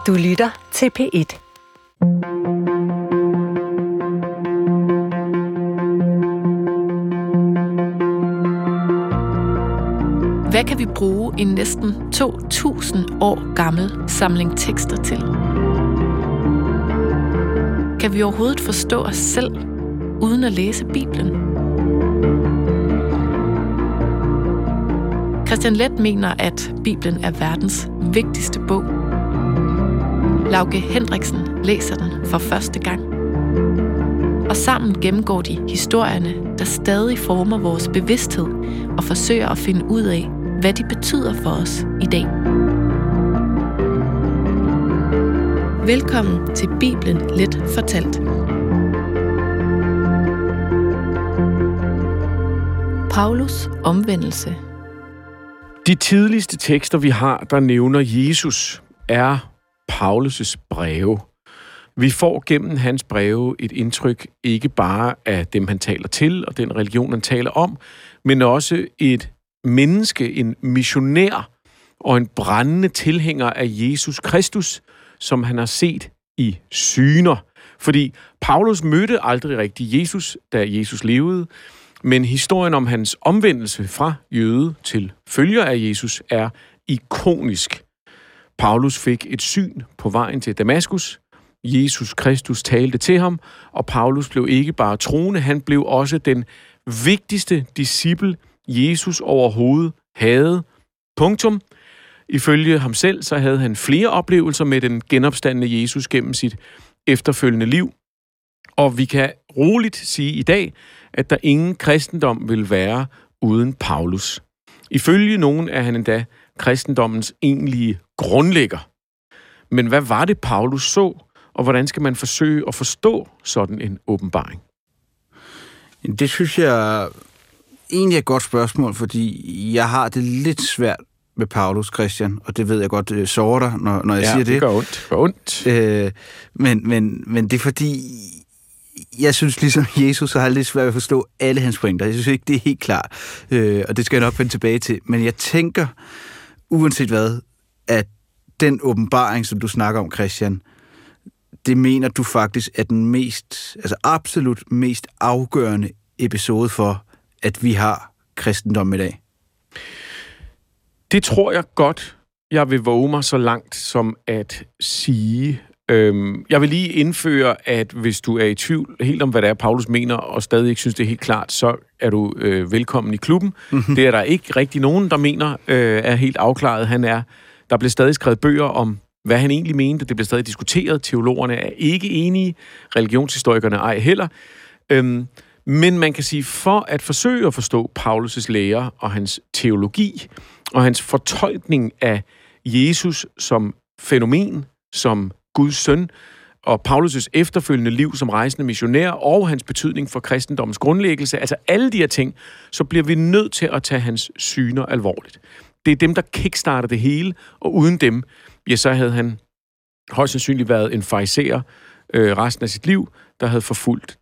Du lytter til P1. Hvad kan vi bruge en næsten 2.000 år gammel samling tekster til? Kan vi overhovedet forstå os selv, uden at læse Bibelen? Christian Leth mener, at Bibelen er verdens vigtigste bog. Lauke Hendriksen læser den for første gang. Og sammen gennemgår de historierne, der stadig former vores bevidsthed og forsøger at finde ud af, hvad de betyder for os i dag. Velkommen til Bibelen Let fortalt. Paulus omvendelse. De tidligste tekster, vi har, der nævner Jesus, er Paulus' breve. Vi får gennem hans breve et indtryk ikke bare af dem, han taler til, og den religion, han taler om, men også et menneske, en missionær og en brændende tilhænger af Jesus Kristus, som han har set i syner. Fordi Paulus mødte aldrig rigtig Jesus, da Jesus levede, men historien om hans omvendelse fra jøde til følger af Jesus er ikonisk. Paulus fik et syn på vejen til Damaskus. Jesus Kristus talte til ham, og Paulus blev ikke bare troende, han blev også den vigtigste disciple, Jesus overhovedet havde. Punktum. Ifølge ham selv, så havde han flere oplevelser med den genopstandne Jesus gennem sit efterfølgende liv. Og vi kan roligt sige i dag, at der ingen kristendom vil være uden Paulus. Ifølge nogen er han endda kristendommens egentlige grundlægger. Men hvad var det, Paulus så, og hvordan skal man forsøge at forstå sådan en åbenbaring? Det synes jeg egentlig er et godt spørgsmål, fordi jeg har det lidt svært med Paulus, Christian, og det ved jeg godt sårer dig, når jeg siger det. Ja, det gør ondt. Men det er fordi, jeg synes ligesom Jesus har lidt svært at forstå alle hans pointer. Jeg synes ikke, det er helt klart, og det skal jeg nok vende tilbage til. Men jeg tænker, uanset hvad, at den åbenbaring, som du snakker om, Christian, det mener du faktisk er den absolut mest afgørende episode for, at vi har kristendom i dag. Det tror jeg godt, jeg vil våge mig så langt som at sige. Jeg vil lige indføre, at hvis du er i tvivl helt om, hvad det er, Paulus mener, og stadig ikke synes, det er helt klart, så er du velkommen i klubben. Mm-hmm. Det er der ikke rigtig nogen, der mener er helt afklaret. Der bliver stadig skrevet bøger om, hvad han egentlig mente. Det bliver stadig diskuteret. Teologerne er ikke enige. Religionshistorikerne ej heller. Men man kan sige, for at forsøge at forstå Paulus' lære og hans teologi og hans fortolkning af Jesus som fænomen, som Guds søn, og Paulus' efterfølgende liv som rejsende missionær, og hans betydning for kristendommens grundlæggelse, altså alle de her ting, så bliver vi nødt til at tage hans syner alvorligt. Det er dem, der kickstarter det hele, og uden dem, ja, så havde han højst sandsynligt været en fariseer resten af sit liv, der havde forfulgt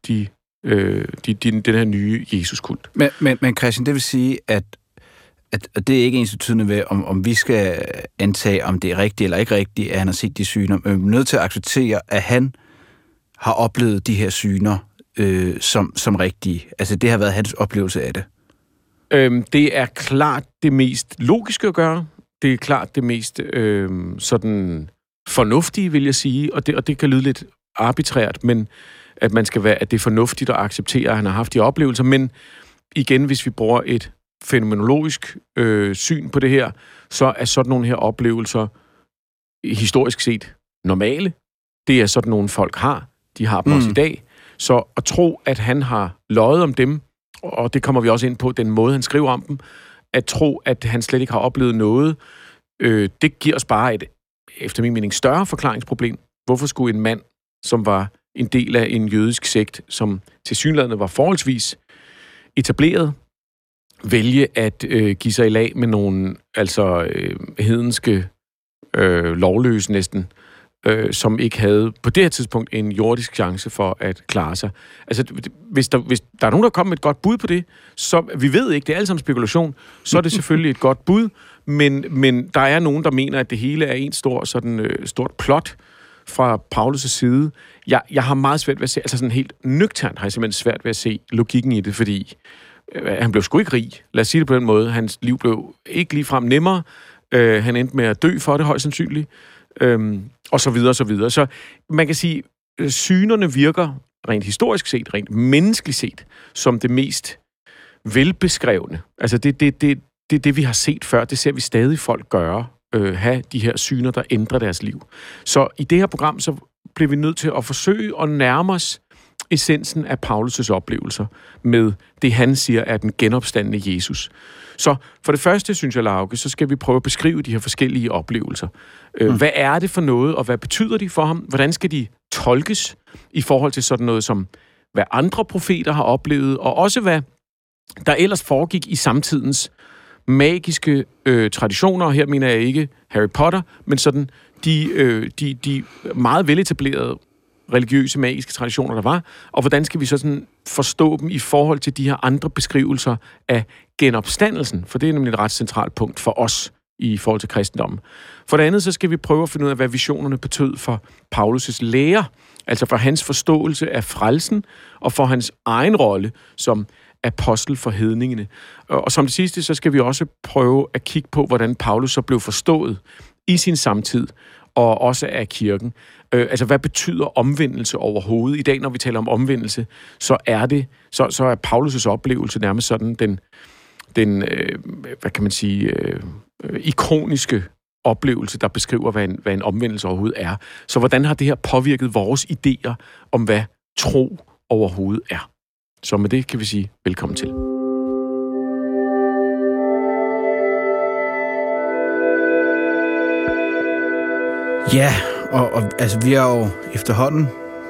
den her nye Jesus-kult. Men Christian, det vil sige, at det er ikke ens betydende ved, om vi skal antage, om det er rigtigt eller ikke rigtigt, at han har set de syner. Men vi er nødt til at acceptere, at han har oplevet de her syner som rigtige. Altså, det har været hans oplevelse af det. Det er klart det mest logiske at gøre. Det er klart det mest sådan fornuftige, vil jeg sige. Og det kan lyde lidt arbitrært, men at det er fornuftigt at acceptere, at han har haft de oplevelser. Men igen, hvis vi bruger et fænomenologisk syn på det her, så er sådan nogle her oplevelser historisk set normale. Det er sådan nogle folk har. De har dem også i dag. Så at tro, at han har løjet om dem, og det kommer vi også ind på, den måde, han skriver om dem, at tro, at han slet ikke har oplevet noget, det giver os bare et, efter min mening, større forklaringsproblem. Hvorfor skulle en mand, som var en del af en jødisk sekt, som tilsyneladende var forholdsvis etableret, vælge at give sig i lag med nogle hedenske lovløse næsten, som ikke havde på det her tidspunkt en jordisk chance for at klare sig. Altså, hvis der er nogen, der kommer med et godt bud på det, så vi ved ikke, det er alt sammen spekulation, så er det selvfølgelig et godt bud, Men der er nogen, der mener, at det hele er en stort plot fra Paulus' side. Jeg har meget svært ved at se, altså sådan helt nøgternt har jeg simpelthen svært ved at se logikken i det, fordi han blev sgu ikke rig. Lad os sige det på den måde. Hans liv blev ikke ligefrem nemmere. Han endte med at dø for det, højst sandsynligt. Og så videre, og så videre. Så man kan sige, synerne virker rent historisk set, rent menneskeligt set, som det mest velbeskrevne. Altså det vi har set før, det ser vi stadig folk gøre. Have de her syner, der ændrer deres liv. Så i det her program, så bliver vi nødt til at forsøge at nærme os essensen af Paulus' oplevelser med det, han siger er den genopstandne Jesus. Så for det første, synes jeg, Lauke, så skal vi prøve at beskrive de her forskellige oplevelser. Hvad er det for noget, og hvad betyder de for ham? Hvordan skal de tolkes i forhold til sådan noget som, hvad andre profeter har oplevet, og også hvad der ellers foregik i samtidens magiske traditioner, og her mener jeg ikke Harry Potter, men sådan de meget veletablerede religiøse, magiske traditioner, der var, og hvordan skal vi så sådan forstå dem i forhold til de her andre beskrivelser af genopstandelsen, for det er nemlig et ret centralt punkt for os i forhold til kristendommen. For det andet, så skal vi prøve at finde ud af, hvad visionerne betød for Paulus' lære, altså for hans forståelse af frelsen, og for hans egen rolle som apostel for hedningene. Og som det sidste, så skal vi også prøve at kigge på, hvordan Paulus så blev forstået i sin samtid, og også af kirken. Altså, hvad betyder omvendelse overhovedet? I dag, når vi taler om omvendelse, så er Paulus' oplevelse nærmest sådan den hvad kan man sige, ikoniske oplevelse, der beskriver, hvad en omvendelse overhovedet er. Så hvordan har det her påvirket vores idéer om, hvad tro overhovedet er? Så med det kan vi sige velkommen til. Ja, og altså vi er jo efterhånden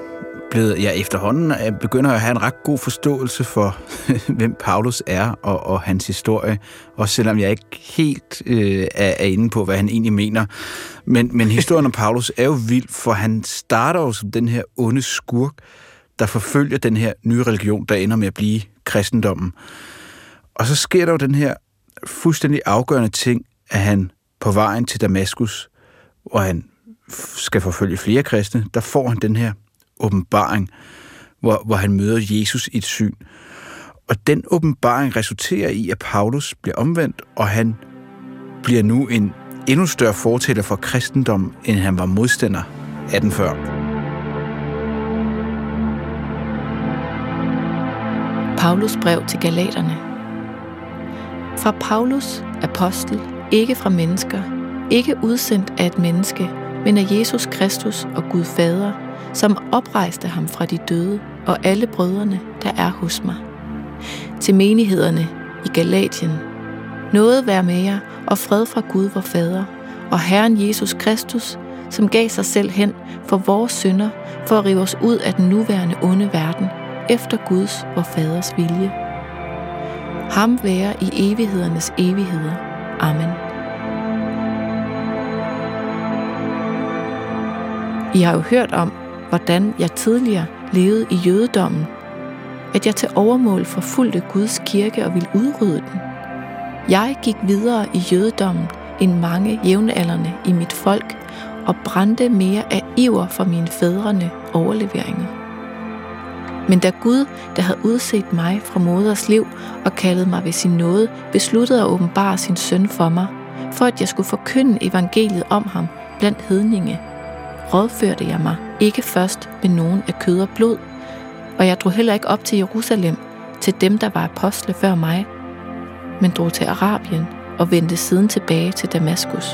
begynder at have en ret god forståelse for, hvem Paulus er og hans historie, også selvom jeg ikke helt er inde på, hvad han egentlig mener. Men historien om Paulus er jo vild, for han starter jo som den her onde skurk, der forfølger den her nye religion, der ender med at blive kristendommen. Og så sker der jo den her fuldstændig afgørende ting, at han på vejen til Damaskus, hvor han skal forfølge flere kristne, der får han den her åbenbaring, hvor han møder Jesus i et syn. Og den åbenbaring resulterer i, at Paulus bliver omvendt, og han bliver nu en endnu større fortæller for kristendom, end han var modstander af den før. Paulus brev til Galaterne. Fra Paulus, apostel, ikke fra mennesker, ikke udsendt af et menneske, men af Jesus Kristus og Gud Fader, som oprejste ham fra de døde, og alle brødrene, der er hos mig. Til menighederne i Galatien. Nåde være med jer, og fred fra Gud vor Fader, og Herren Jesus Kristus, som gav sig selv hen for vores synder, for at rive os ud af den nuværende onde verden, efter Guds vor Faders vilje. Ham være i evighedernes evigheder. Amen. I har jo hørt om, hvordan jeg tidligere levede i jødedommen, at jeg til overmål forfulgte Guds kirke og ville udrydde den. Jeg gik videre i jødedommen end mange jævnaldrende i mit folk og brændte mere af iver for mine fædrene overleveringer. Men da Gud, der havde udset mig fra moders liv og kaldet mig ved sin nåde, besluttede at åbenbare sin søn for mig, for at jeg skulle forkynde evangeliet om ham blandt hedninge, rådførte jeg mig ikke først med nogen af kød og blod, og jeg drog heller ikke op til Jerusalem, til dem, der var apostle før mig, men drog til Arabien og vendte siden tilbage til Damaskus.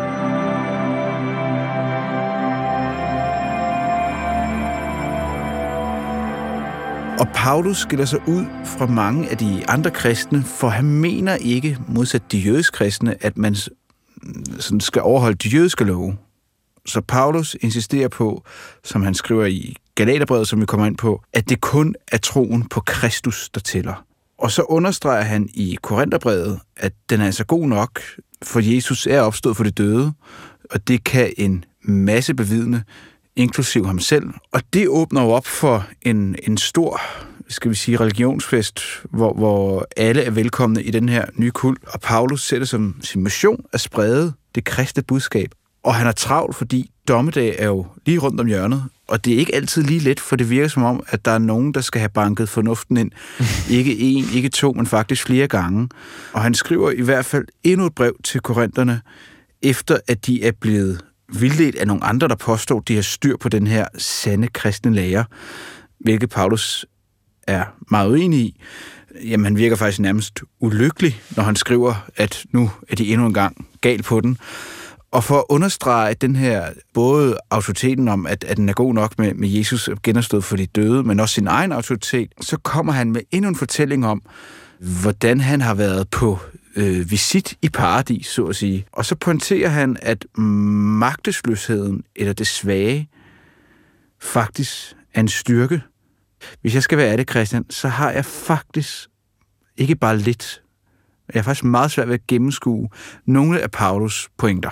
Og Paulus skiller sig ud fra mange af de andre kristne, for han mener ikke, modsat de jødiske kristne, at man sådan skal overholde de jødiske love. Så Paulus insisterer på, som han skriver i Galaterbrevet, som vi kommer ind på, at det kun er troen på Kristus, der tæller. Og så understreger han i Korintherbrevet, at den er altså god nok, for Jesus er opstået for de døde, og det kan en masse bevidne, inklusiv ham selv. Og det åbner jo op for en stor skal vi sige, religionsfest, hvor alle er velkomne i den her nye kult, og Paulus sætter som sin mission at sprede det kristne budskab. Og han er travlt, fordi dommedag er jo lige rundt om hjørnet, og det er ikke altid lige let, for det virker som om, at der er nogen, der skal have banket fornuften ind. Ikke en, ikke to, men faktisk flere gange. Og han skriver i hvert fald endnu et brev til korinterne, efter at de er blevet vildledt af nogle andre, der påstår, at de har styr på den her sande kristne lære, hvilket Paulus er meget uenig i. Jamen, han virker faktisk nærmest ulykkelig, når han skriver, at nu er de endnu en gang galt på den. Og for at understrege den her, både autoriteten om, at den er god nok med Jesus genopstået for de døde, men også sin egen autoritet, så kommer han med endnu en fortælling om, hvordan han har været på visit i paradis, så at sige. Og så pointerer han, at magtesløsheden eller det svage faktisk er en styrke. Hvis jeg skal være ærlig, Christian, så har jeg faktisk ikke bare lidt. Jeg er faktisk meget svært ved at gennemskue nogle af Paulus pointer.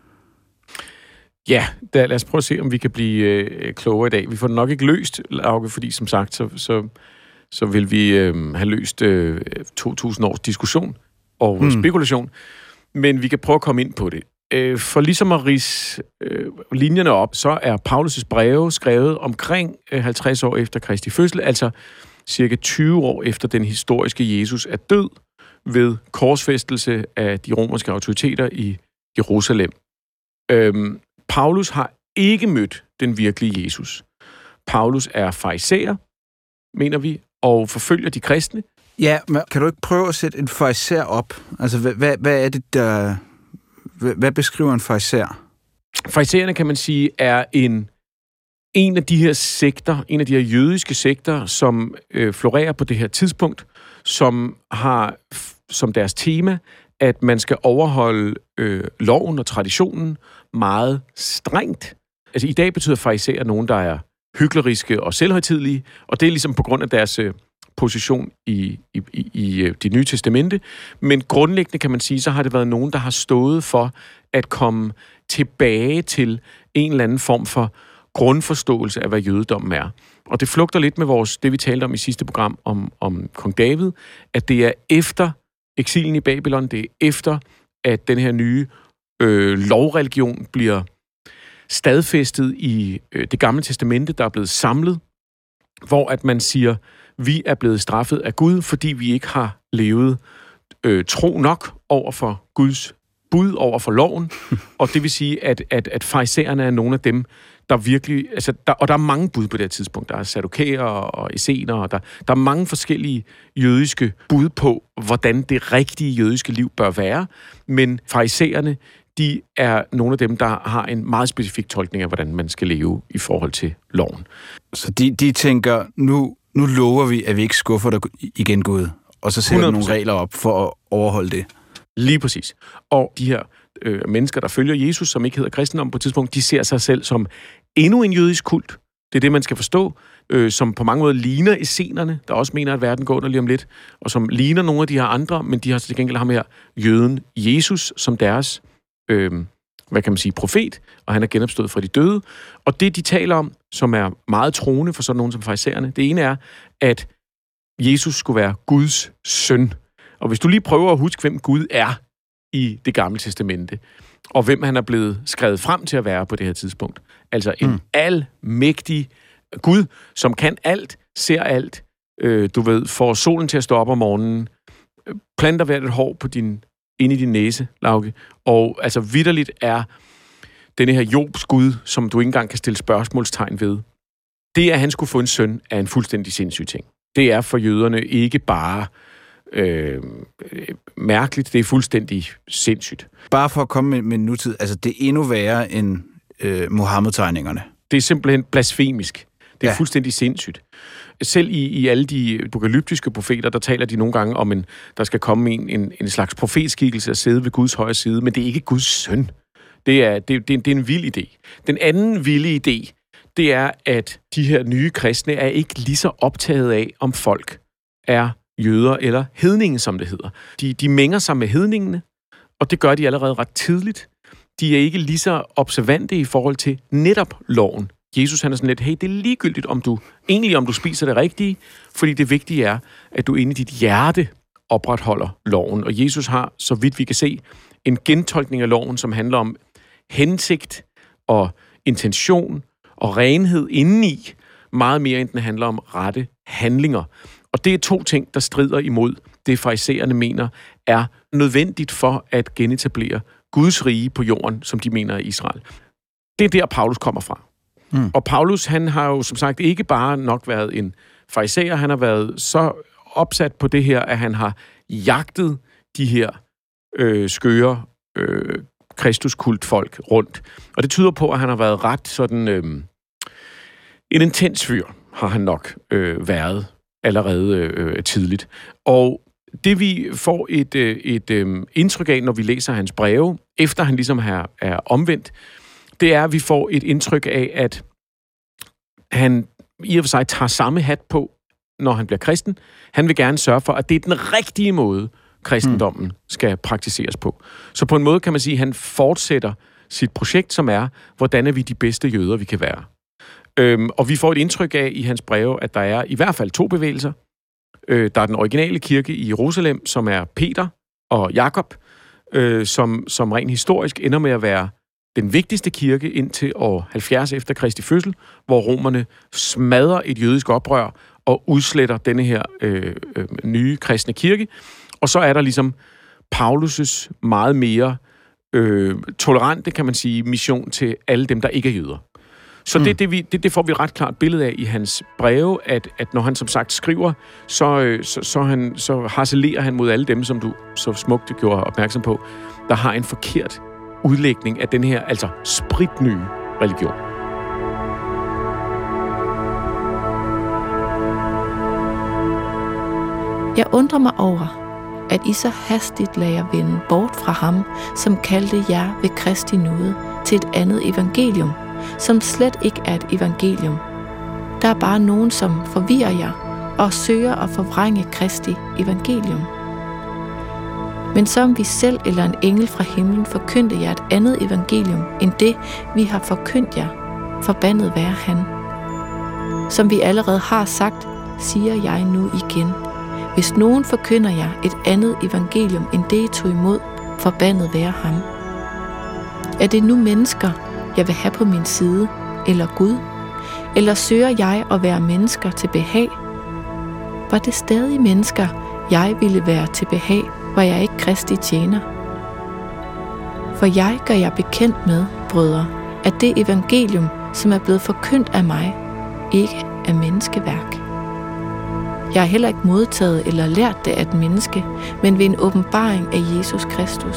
Ja, lad os prøve at se, om vi kan blive klogere i dag. Vi får det nok ikke løst, Lauke, fordi som sagt, så vil vi have løst 2000 års diskussion og spekulation. Men vi kan prøve at komme ind på det. For ligesom at ridse linjerne op, så er Paulus' breve skrevet omkring 50 år efter Kristi fødsel, altså cirka 20 år efter den historiske Jesus er død ved korsfæstelse af de romerske autoriteter i Jerusalem. Paulus har ikke mødt den virkelige Jesus. Paulus er farisæer, mener vi, og forfølger de kristne. Ja, men kan du ikke prøve at sætte en farisæer op? Altså, hvad er det, der... Hvad beskriver en farisæer? Farisæerne, kan man sige, er en af de her sekter, en af de her jødiske sekter, som florerer på det her tidspunkt, som har som deres tema, at man skal overholde loven og traditionen meget strengt. Altså i dag betyder farisæer nogen, der er hykleriske og selvhøjtidelige, og det er ligesom på grund af deres position i Det Nye Testamente. Men grundlæggende kan man sige, så har det været nogen, der har stået for at komme tilbage til en eller anden form for grundforståelse af, hvad jødedommen er. Og det flugter lidt med det, vi talte om i sidste program om kong David, at det er efter eksilen i Babylon, det er efter, at den her nye lovreligion bliver stadfæstet i Det Gamle Testamente, der er blevet samlet, hvor at man siger, vi er blevet straffet af Gud, fordi vi ikke har levet tro nok over for Guds bud, over for loven. Og det vil sige, at farisæerne er nogle af dem, der virkelig... Altså, og der er mange bud på det her tidspunkt. Der er saddukeer og essener, og der er mange forskellige jødiske bud på, hvordan det rigtige jødiske liv bør være. Men farisæerne, de er nogle af dem, der har en meget specifik tolkning af, hvordan man skal leve i forhold til loven. Så de tænker, nu lover vi, at vi ikke skuffer dig igen, Gud, og så sætter 100%. Nogle regler op for at overholde det. Lige præcis. Og de her mennesker, der følger Jesus, som ikke hedder kristendom på et tidspunkt, de ser sig selv som endnu en jødisk kult. Det er det, man skal forstå, som på mange måder ligner essenerne, der også mener, at verden går under lige om lidt, og som ligner nogle af de her andre, men de har til gengæld ham her, jøden Jesus, som deres, hvad kan man sige, profet, og han er genopstået fra de døde. Og det, de taler om, som er meget troende for sådan nogen som farisæerne, det ene er, at Jesus skulle være Guds søn. Og hvis du lige prøver at huske, hvem Gud er i Det Gamle Testamente, og hvem han er blevet skrevet frem til at være på det her tidspunkt. Altså en almægtig Gud, som kan alt, ser alt, får solen til at stå op om morgenen, planter hvert et hår på inde i din næse, Lauke, og altså vitterligt er denne her Jobs Gud, som du ikke engang kan stille spørgsmålstegn ved. Det, at han skulle få en søn, er en fuldstændig sindssyg ting. Det er for jøderne ikke bare mærkeligt, det er fuldstændig sindssygt. Bare for at komme med nutid, altså det er endnu værre end Mohammed-tegningerne. Det er simpelthen blasfemisk. Det er fuldstændig sindssygt. Selv i alle de apokalyptiske profeter, der taler de nogle gange om, der skal komme en slags profetskikkelse og sidde ved Guds højre side, men det er ikke Guds søn. Det er en vild idé. Den anden vilde idé, det er, at de her nye kristne er ikke lige så optaget af, om folk er jøder eller hedninge, som det hedder. De mænger sig med hedningene, og det gør de allerede ret tidligt. De er ikke lige så observante i forhold til netop loven. Jesus han er sådan lidt, hey, det er ligegyldigt, om du spiser det rigtige, fordi det vigtige er, at du inde i dit hjerte opretholder loven. Og Jesus har, så vidt vi kan se, en gentolkning af loven, som handler om hensigt og intention og renhed indeni, meget mere end den handler om rette handlinger. Og det er 2 ting, der strider imod det, farisæerne mener, er nødvendigt for at genetablere Guds rige på jorden, som de mener er Israel. Det er der, Paulus kommer fra. Og Paulus, han har jo som sagt ikke bare nok været en farisæer, han har været så opsat på det her, at han har jagtet de her skøre Kristuskultfolk rundt. Og det tyder på, at han har været ret sådan en intens fyr, har han nok været allerede tidligt. Og det vi får et indtryk af, når vi læser hans breve, efter han ligesom er omvendt, det er, at vi får et indtryk af, at han i og for sig tager samme hat på, når han bliver kristen. Han vil gerne sørge for, at det er den rigtige måde, kristendommen skal praktiseres på. Så på en måde kan man sige, at han fortsætter sit projekt, som er, hvordan er vi de bedste jøder, vi kan være. Og vi får et indtryk af i hans breve, at der er i hvert fald 2 bevægelser. Der er den originale kirke i Jerusalem, som er Peter og Jakob, som rent historisk ender med at være den vigtigste kirke indtil år 70 efter Kristi fødsel, hvor romerne smadrer et jødisk oprør og udsletter denne her nye kristne kirke. Og så er der ligesom Paulus' meget mere tolerante, kan man sige, mission til alle dem, der ikke er jøder. Så det får vi et ret klart billede af i hans breve, at når han som sagt skriver, så harcelerer han mod alle dem, som du så smukt gjorde opmærksom på, der har en forkert udlægning af den her, altså spritnye religion. Jeg undrer mig over, at I så hastigt lader jer vende bort fra ham, som kaldte jer ved Kristi nåde til et andet evangelium, som slet ikke er et evangelium. Der er bare nogen, som forvirrer jer og søger at forvrænge Kristi evangelium. Men som vi selv eller en engel fra himlen forkyndte jer et andet evangelium, end det, vi har forkyndt jer, forbandet være han. Som vi allerede har sagt, siger jeg nu igen. Hvis nogen forkynder jer et andet evangelium, end det I tog imod, forbandet være ham. Er det nu mennesker, jeg vil have på min side, eller Gud? Eller søger jeg at være mennesker til behag? Var det stadig mennesker, jeg ville være til behag, var jeg ikke Kristi tjener? For jeg gør jer bekendt med, brødre, at det evangelium, som er blevet forkyndt af mig, ikke er menneskeværk. Jeg har heller ikke modtaget eller lært det af et menneske, men ved en åbenbaring af Jesus Kristus.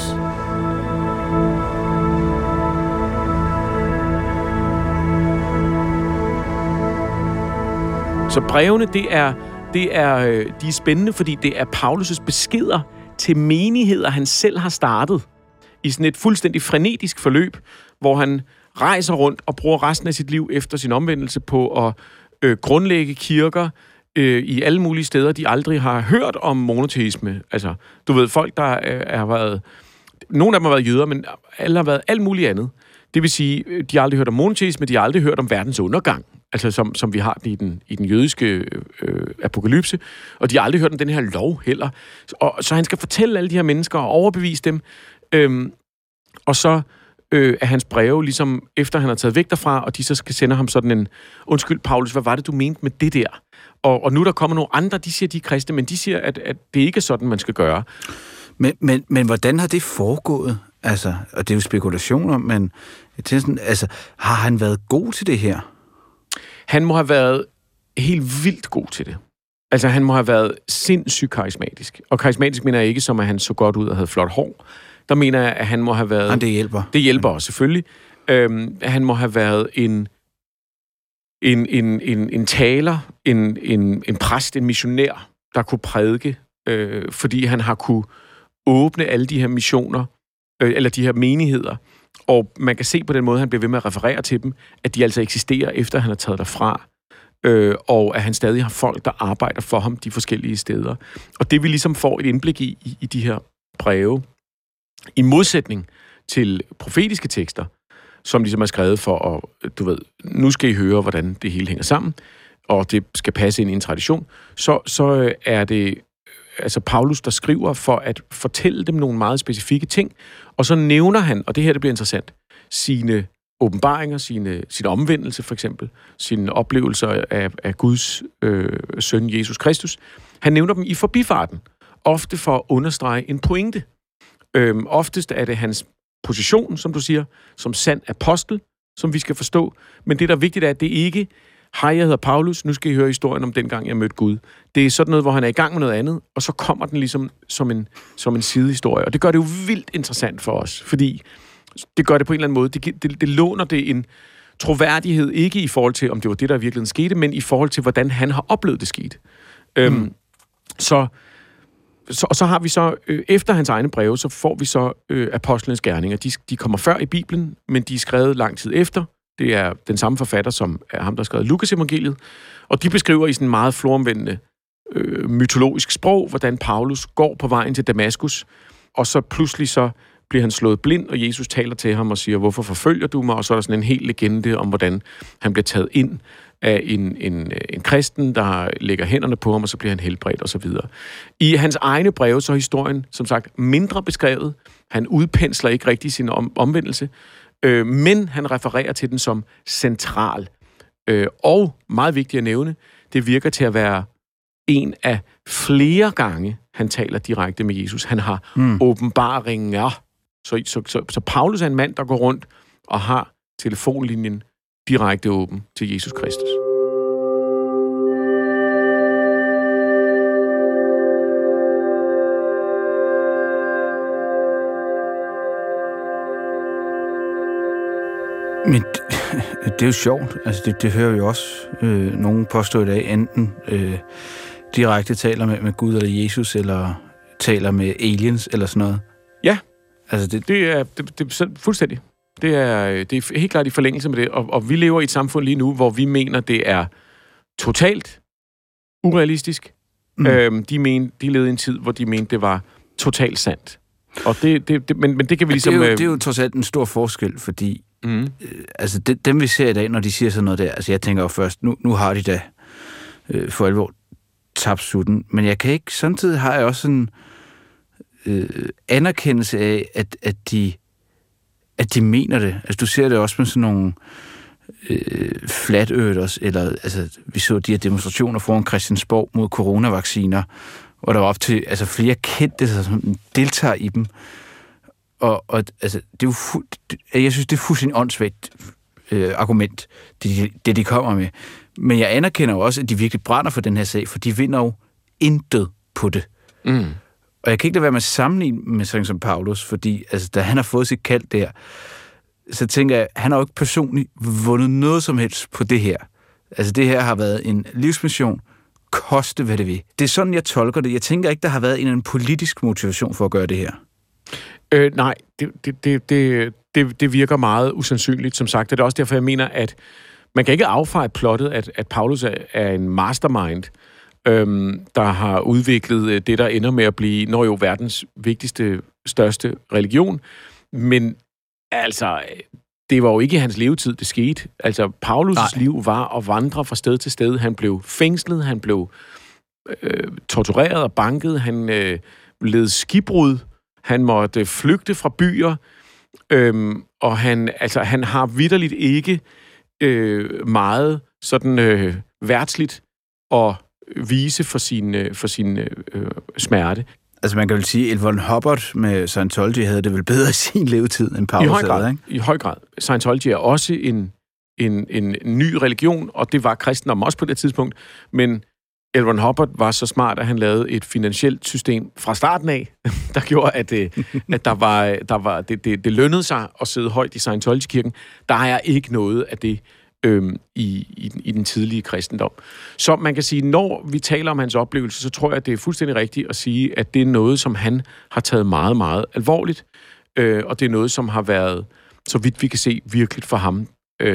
Så brevene, de er spændende, fordi det er Paulus' beskeder til menigheder, han selv har startet i sådan et fuldstændig frenetisk forløb, hvor han rejser rundt og bruger resten af sit liv efter sin omvendelse på at grundlægge kirker i alle mulige steder, de aldrig har hørt om monoteisme. Altså, du ved, folk, der har været... Nogle af dem har været jøder, men alle har været alt muligt andet. Det vil sige, de har aldrig hørt om monoteisme, de har aldrig hørt om verdens undergang, altså som vi har det i den jødiske apokalypse, og de har aldrig hørt om den her lov heller. Så han skal fortælle alle de her mennesker og overbevise dem, og så er hans breve, ligesom efter han har taget væk derfra, og de så skal sende ham sådan en, undskyld Paulus, hvad var det, du mente med det der? Og nu der kommer nogle andre, de siger, de er kristne, men de siger, at det ikke er sådan, man skal gøre. Men hvordan har det foregået? Altså, og det er jo spekulationer, men jeg tænker sådan, altså, har han været god til det her? Han må have været helt vildt god til det. Altså, han må have været sindssygt karismatisk. Og karismatisk mener jeg ikke, som at han så godt ud og havde flot hår. Der mener jeg, at han må have været... Men det hjælper. Det hjælper også, selvfølgelig. Han må have været en taler, en præst, en missionær, der kunne prædike, fordi han har kunne åbne alle de her missioner, eller de her menigheder, og man kan se på den måde, han bliver ved med at referere til dem, at de altså eksisterer, efter han er taget derfra, og at han stadig har folk, der arbejder for ham de forskellige steder. Og det vi ligesom får et indblik i de her breve, i modsætning til profetiske tekster, som ligesom er skrevet for at, nu skal I høre, hvordan det hele hænger sammen, og det skal passe ind i en tradition, så er det altså Paulus, der skriver for at fortælle dem nogle meget specifikke ting, og så nævner han, og det her det bliver interessant, sine åbenbaringer, sin omvendelse for eksempel, sine oplevelser af Guds søn Jesus Kristus. Han nævner dem i forbifarten, ofte for at understrege en pointe. Oftest er det hans position, som du siger, som sand apostel, som vi skal forstå. Men det, der er vigtigt, er, at det ikke, hej, jeg hedder Paulus, nu skal I høre historien om dengang, jeg mødte Gud. Det er sådan noget, hvor han er i gang med noget andet, og så kommer den ligesom som en sidehistorie. Og det gør det jo vildt interessant for os, fordi det gør det på en eller anden måde. Det låner det en troværdighed, ikke i forhold til, om det var det, der virkelig skete, men i forhold til, hvordan han har oplevet det skete. Så har vi så, efter hans egne breve, så får vi så apostlenes gerninger. De kommer før i Bibelen, men de er skrevet lang tid efter. Det er den samme forfatter, som er ham, der har skrevet Lukas evangeliet. Og de beskriver i sådan en meget floromvendende mytologisk sprog, hvordan Paulus går på vejen til Damaskus, og så pludselig så bliver han slået blind, og Jesus taler til ham og siger, hvorfor forfølger du mig? Og så er der sådan en hel legende om, hvordan han bliver taget ind af en kristen, der lægger hænderne på ham, og så bliver han helbredt og så videre. I hans egne breve, så er historien, som sagt, mindre beskrevet. Han udpensler ikke rigtig sin omvendelse, men han refererer til den som central. Og, meget vigtigt at nævne, det virker til at være en af flere gange, han taler direkte med Jesus. Han har åbenbaringer. Så Paulus er en mand, der går rundt og har telefonlinjen direkte åben til Jesus Kristus. Men det er jo sjovt. Altså det hører vi også nogen påstå i dag, enten direkte taler med Gud eller Jesus, eller taler med aliens eller sådan noget. Ja, altså det er fuldstændig. Det er helt klart i forlængelse med det, og vi lever i et samfund lige nu, hvor vi mener, det er totalt urealistisk. De levede i en tid, hvor de mente, det var totalt sandt. Og men det kan vi ligesom... Det er jo trods alt en stor forskel, fordi altså dem vi ser i dag, når de siger sådan noget der, altså jeg tænker jo først, nu har de da for alvor tabt sutten, men jeg kan ikke, samtidig har jeg også sådan anerkendelse af, at de mener det. Altså du ser det også med sådan nogle flat earthers, eller altså vi så de her demonstrationer foran Christiansborg mod coronavacciner, hvor der var op til altså flere kendte, som deltager i dem. Og altså, det er jo jeg synes, det er fuldstændig åndssvagt argument, det de kommer med. Men jeg anerkender jo også, at de virkelig brænder for den her sag, for de vinder jo intet på det. Og jeg kan ikke lade være med at sammenligne med sådan som Paulus, fordi altså, da han har fået sit kald der, så tænker jeg, han har jo ikke personligt vundet noget som helst på det her. Altså det her har været en livsmission, koste hvad det vil. Det er sådan, jeg tolker det. Jeg tænker ikke, der har været en politisk motivation for at gøre det her. Nej, det virker meget usandsynligt, som sagt. Det er også derfor, jeg mener, at man kan ikke affeje plottet, at Paulus er en mastermind, der har udviklet det, der ender med at blive verdens vigtigste, største religion. Men altså, det var jo ikke i hans levetid, det skete. Altså, Paulus' liv var at vandre fra sted til sted. Han blev fængslet, han blev tortureret og banket, han led skibbrud, han måtte flygte fra byer, og han har vitterligt ikke meget sådan værtsligt at vise for sin smerte. Altså man kan vel sige, at L. Ron Hubbard med Scientology havde det vel bedre i sin levetid end Paulus havde, ikke? I høj grad. Scientology er også en ny religion, og det var kristendom også på det tidspunkt, men L. Ron Hubbard var så smart, at han lavede et finansielt system fra starten af, der gjorde, at det lønnede sig at sidde højt i Scientology-kirken. Der er ikke noget af det i den tidlige kristendom. Så man kan sige, når vi taler om hans oplevelse, så tror jeg, at det er fuldstændig rigtigt at sige, at det er noget, som han har taget meget, meget alvorligt, og det er noget, som har været, så vidt vi kan se, virkeligt for ham.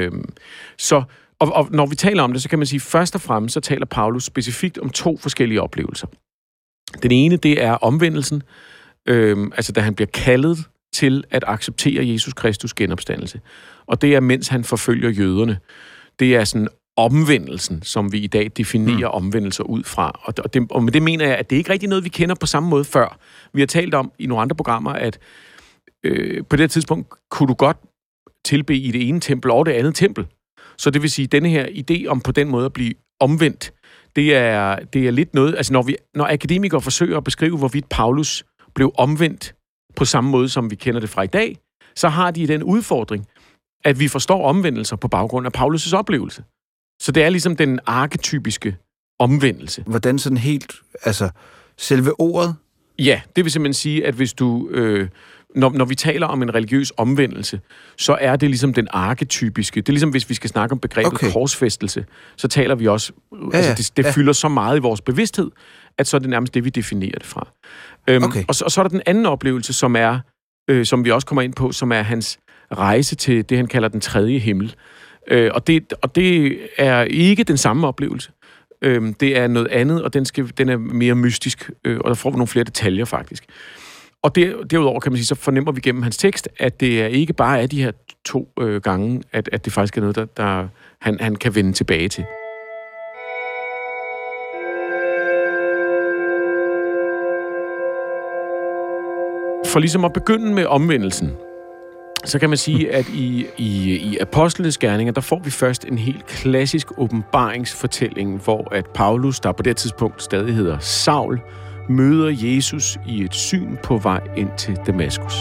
Og når vi taler om det, så kan man sige, først og fremmest, så taler Paulus specifikt om 2 forskellige oplevelser. Den ene, det er omvendelsen, altså da han bliver kaldet til at acceptere Jesus Kristus genopstandelse. Og det er, mens han forfølger jøderne. Det er sådan omvendelsen, som vi i dag definerer omvendelser ud fra. Og med det mener jeg, at det ikke rigtig noget, vi kender på samme måde før. Vi har talt om i nogle andre programmer, at på det tidspunkt kunne du godt tilbede i det ene tempel og det andet tempel. Så det vil sige, at denne her idé om på den måde at blive omvendt, det er lidt noget, altså når akademikere forsøger at beskrive, hvorvidt Paulus blev omvendt på samme måde, som vi kender det fra i dag, så har de den udfordring, at vi forstår omvendelser på baggrund af Paulus' oplevelse. Så det er ligesom den arketypiske omvendelse. Hvordan sådan helt, altså selve ordet? Ja, det vil simpelthen sige, at hvis du, når vi taler om en religiøs omvendelse, så er det ligesom den arketypiske. Det er ligesom, hvis vi skal snakke om begrebet korsfæstelse, så taler vi også, det fylder så meget i vores bevidsthed, at så er det nærmest det, vi definerer det fra. Og så er der den anden oplevelse, som er, som vi også kommer ind på, som er hans rejse til det, han kalder den tredje himmel. Og det er ikke den samme oplevelse. Det er noget andet, og den er mere mystisk, og der får vi nogle flere detaljer faktisk. Og derudover kan man sige, så fornemmer vi gennem hans tekst, at det er ikke bare er de her 2 gange, at det faktisk er noget, der han kan vende tilbage til. For ligesom at begynde med omvendelsen, så kan man sige, at i Apostlenes gerninger, der får vi først en helt klassisk åbenbaringsfortælling, hvor at Paulus, der på det tidspunkt stadig hedder Saul, møder Jesus i et syn på vej ind til Damaskus.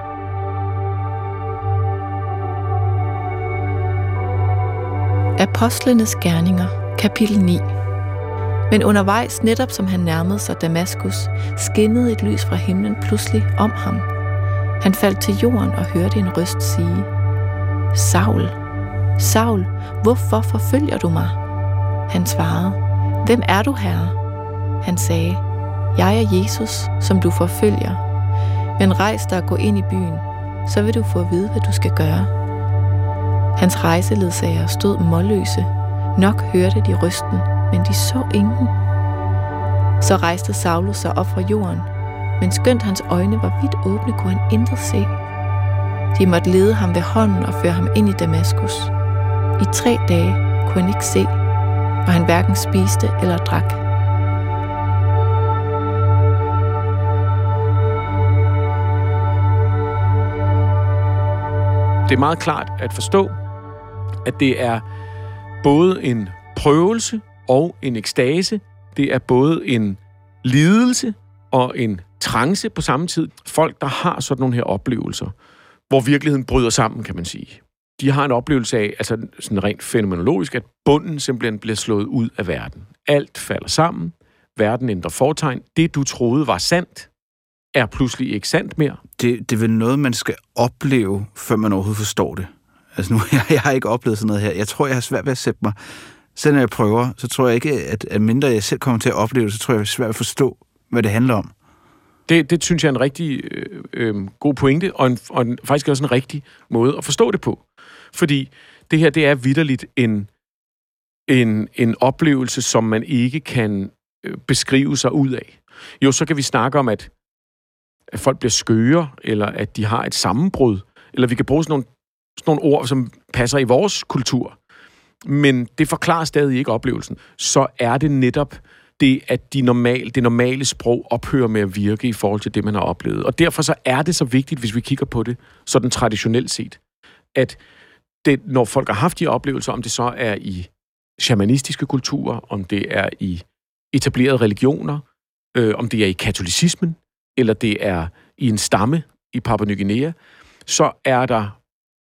Apostlenes gerninger, kapitel 9. Men undervejs, netop som han nærmede sig Damaskus, skinnede et lys fra himlen pludselig om ham. Han faldt til jorden og hørte en røst sige: Saul, Saul, hvorfor forfølger du mig? Han svarede: Hvem er du, Herre? Han sagde: Jeg er Jesus, som du forfølger. Men rejs dig og gå ind i byen, så vil du få at vide, hvad du skal gøre. Hans rejseledsager stod målløse. Nok hørte de røsten, men de så ingen. Så rejste Saulus sig op fra jorden, men skønt hans øjne var vidt åbne, kunne han intet se. De måtte lede ham ved hånden og føre ham ind i Damaskus. I 3 dage kunne han ikke se, og han hverken spiste eller drak. Det er meget klart at forstå, at det er både en prøvelse og en ekstase. Det er både en lidelse og en trance på samme tid. Folk, der har sådan nogle her oplevelser, hvor virkeligheden bryder sammen, kan man sige. De har en oplevelse af, altså sådan rent fænomenologisk, at bunden simpelthen bliver slået ud af verden. Alt falder sammen. Verden ændrer fortegn. Det, du troede var sandt, er pludselig ikke sandt mere. Det er vel noget, man skal opleve, før man overhovedet forstår det. Altså nu, jeg har ikke oplevet sådan noget her. Jeg tror, jeg har svært ved at sætte mig. Selv når jeg prøver, så tror jeg ikke, at mindre jeg selv kommer til at opleve, så tror jeg, det er svært at forstå, hvad det handler om. Det synes jeg er en rigtig god pointe, og faktisk også en rigtig måde at forstå det på. Fordi det her, det er vitterligt en oplevelse, som man ikke kan beskrive sig ud af. Jo, så kan vi snakke om, at folk bliver skøre, eller at de har et sammenbrud, eller vi kan bruge sådan nogle ord, som passer i vores kultur. Men det forklarer stadig ikke oplevelsen. Så er det netop det, at det normale sprog ophører med at virke i forhold til det, man har oplevet. Og derfor så er det så vigtigt, hvis vi kigger på det sådan traditionelt set, at når folk har haft de oplevelser, om det så er i shamanistiske kulturer, om det er i etablerede religioner, om det er i katolicismen, eller det er i en stamme i Papua Ny Guinea, så er der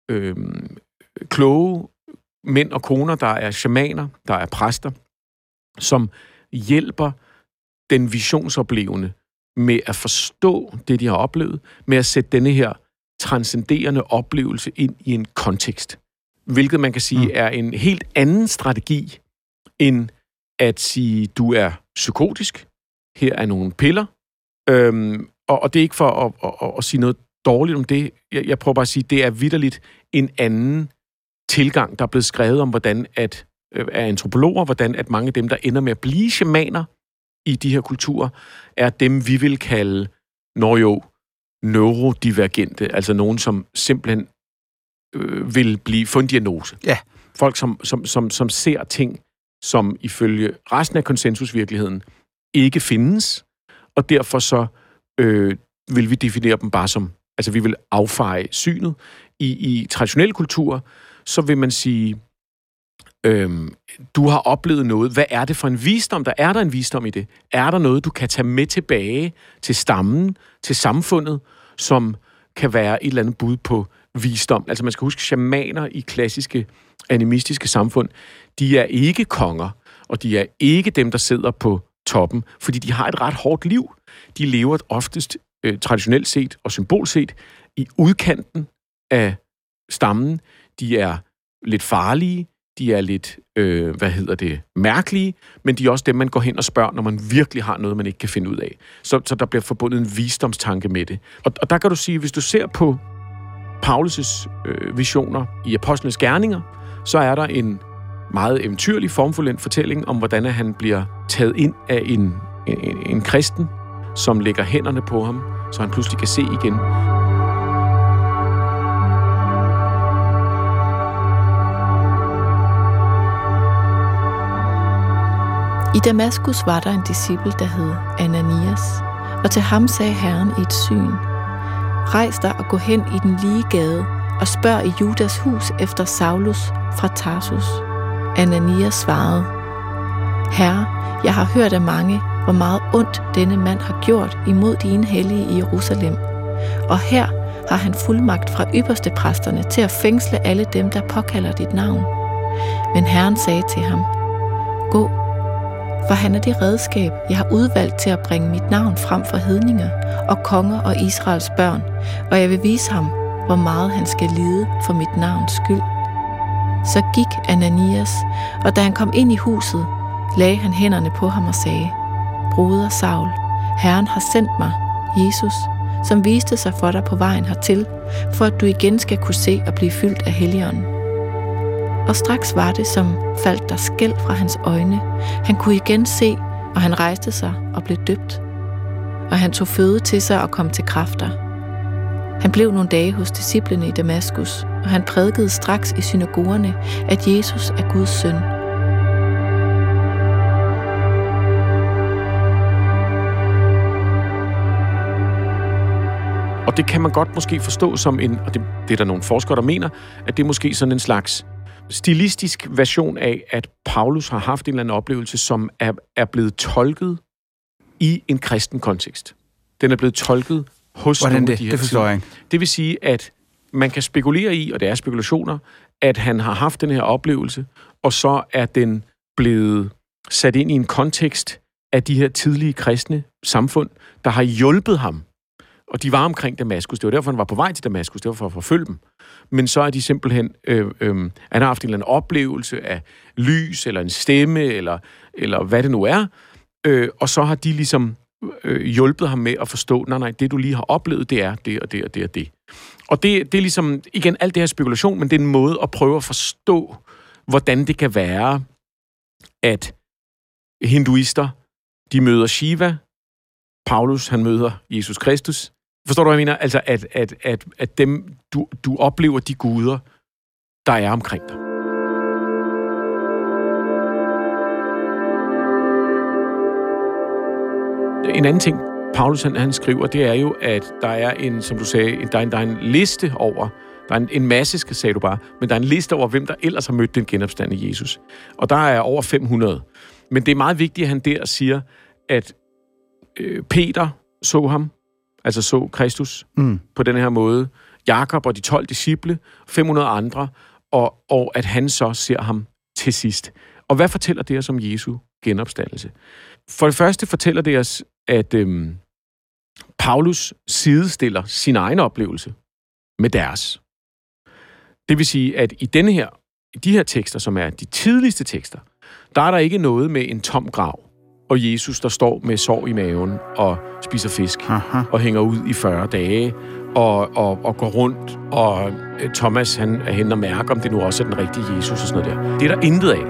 kloge mænd og koner, der er shamaner, der er præster, som hjælper den visionsoplevende med at forstå det, de har oplevet, med at sætte denne her transcenderende oplevelse ind i en kontekst. Hvilket man kan sige er en helt anden strategi, end at sige, du er psykotisk, her er nogle piller, og det er ikke for at sige noget dårligt om det. Jeg prøver bare at sige, det er vitterligt en anden tilgang, der er blevet skrevet om, hvordan at af antropologer, hvordan at mange af dem, der ender med at blive shamaner i de her kulturer, er dem, vi vil kalde, neurodivergente, altså nogen, som simpelthen vil få en diagnose. Ja. Folk, som ser ting, som ifølge resten af konsensusvirkeligheden ikke findes, og derfor så vil vi definere dem bare som, altså vi vil affeje synet. I traditionel kultur, så vil man sige, du har oplevet noget. Hvad er det for en visdom? Er der en visdom i det? Er der noget, du kan tage med tilbage til stammen, til samfundet, som kan være et eller andet bud på visdom? Altså man skal huske, shamaner i klassiske animistiske samfund, de er ikke konger, og de er ikke dem, der sidder på toppen, fordi de har et ret hårdt liv. De lever oftest traditionelt set og symbolset i udkanten af stammen. De er lidt farlige, de er lidt, mærkelige, men de er også dem, man går hen og spørger, når man virkelig har noget, man ikke kan finde ud af. Så der bliver forbundet en visdomstanke med det. Og der kan du sige, hvis du ser på Paulus' visioner i Apostlenes Gerninger, så er der en meget eventyrlig, formfuldendt fortælling om, hvordan han bliver taget ind af en kristen, som lægger hænderne på ham, så han pludselig kan se igen. I Damaskus var der en disciple, der hed Ananias, og til ham sagde Herren i et syn: Rejs dig og gå hen i den lige gade og spørg i Judas hus efter Saulus fra Tarsus. Ananias svarede: Herre, jeg har hørt af mange, hvor meget ondt denne mand har gjort imod dine hellige i Jerusalem. Og her har han fuldmagt fra ypperste præsterne til at fængsle alle dem, der påkalder dit navn. Men Herren sagde til ham: Gå, for han er det redskab, jeg har udvalgt til at bringe mit navn frem for hedninger og konger og Israels børn, og jeg vil vise ham, hvor meget han skal lide for mit navns skyld. Så gik Ananias, og da han kom ind i huset, lagde han hænderne på ham og sagde: Broder Saul, Herren har sendt mig, Jesus, som viste sig for dig på vejen hertil, for at du igen skal kunne se og blive fyldt af Helligånden. Og straks var det, som faldt der skæl fra hans øjne. Han kunne igen se, og han rejste sig og blev døbt. Og han tog føde til sig og kom til kræfter. Han blev nogle dage hos disciplene i Damaskus, og han prædikede straks i synagogerne, at Jesus er Guds søn. Og det kan man godt måske forstå som og det er der nogle forskere, der mener, at det er måske sådan en slags stilistisk version af, at Paulus har haft en eller anden oplevelse, som er blevet tolket i en kristen kontekst. Den er blevet tolket hos nogle af de her tider. Det vil sige, at man kan spekulere i, og det er spekulationer, at han har haft den her oplevelse, og så er den blevet sat ind i en kontekst af de her tidlige kristne samfund, der har hjulpet ham. Og de var omkring Damaskus. Det var derfor, han var på vej til Damaskus. Det var for at forfølge dem. Men så er de simpelthen... han har haft en eller anden oplevelse af lys, eller en stemme, eller hvad det nu er. Og så har de ligesom hjulpet ham med at forstå, nej, det du lige har oplevet, det er det og det og det og det. Og det er ligesom, igen, alt det her spekulation, men det er en måde at prøve at forstå, hvordan det kan være, at hinduister, de møder Shiva, Paulus, han møder Jesus Kristus. Forstår du, hvad jeg mener? Altså, at dem, du oplever de guder, der er omkring dig. En anden ting, Paulus han skriver, det er jo, at der er en, som du sagde, der er en liste over, der er en masse, sagde du bare, men der er en liste over, hvem der ellers har mødt den genopstandne Jesus. Og der er over 500. Men det er meget vigtigt, at han der siger, at Peter så ham, altså så Kristus på den her måde, Jakob og de 12 disciple, 500 andre, og at han så ser ham til sidst. Og hvad fortæller det os om Jesu genopstandelse? For det første fortæller det os, at Paulus sidestiller sin egen oplevelse med deres. Det vil sige, at i de her tekster, som er de tidligste tekster, der er der ikke noget med en tom grav, og Jesus, der står med sår i maven og spiser fisk, og hænger ud i 40 dage, og går rundt, og Thomas, han er hen og mærker, om det nu også er den rigtige Jesus og sådan noget der. Det er der intet af.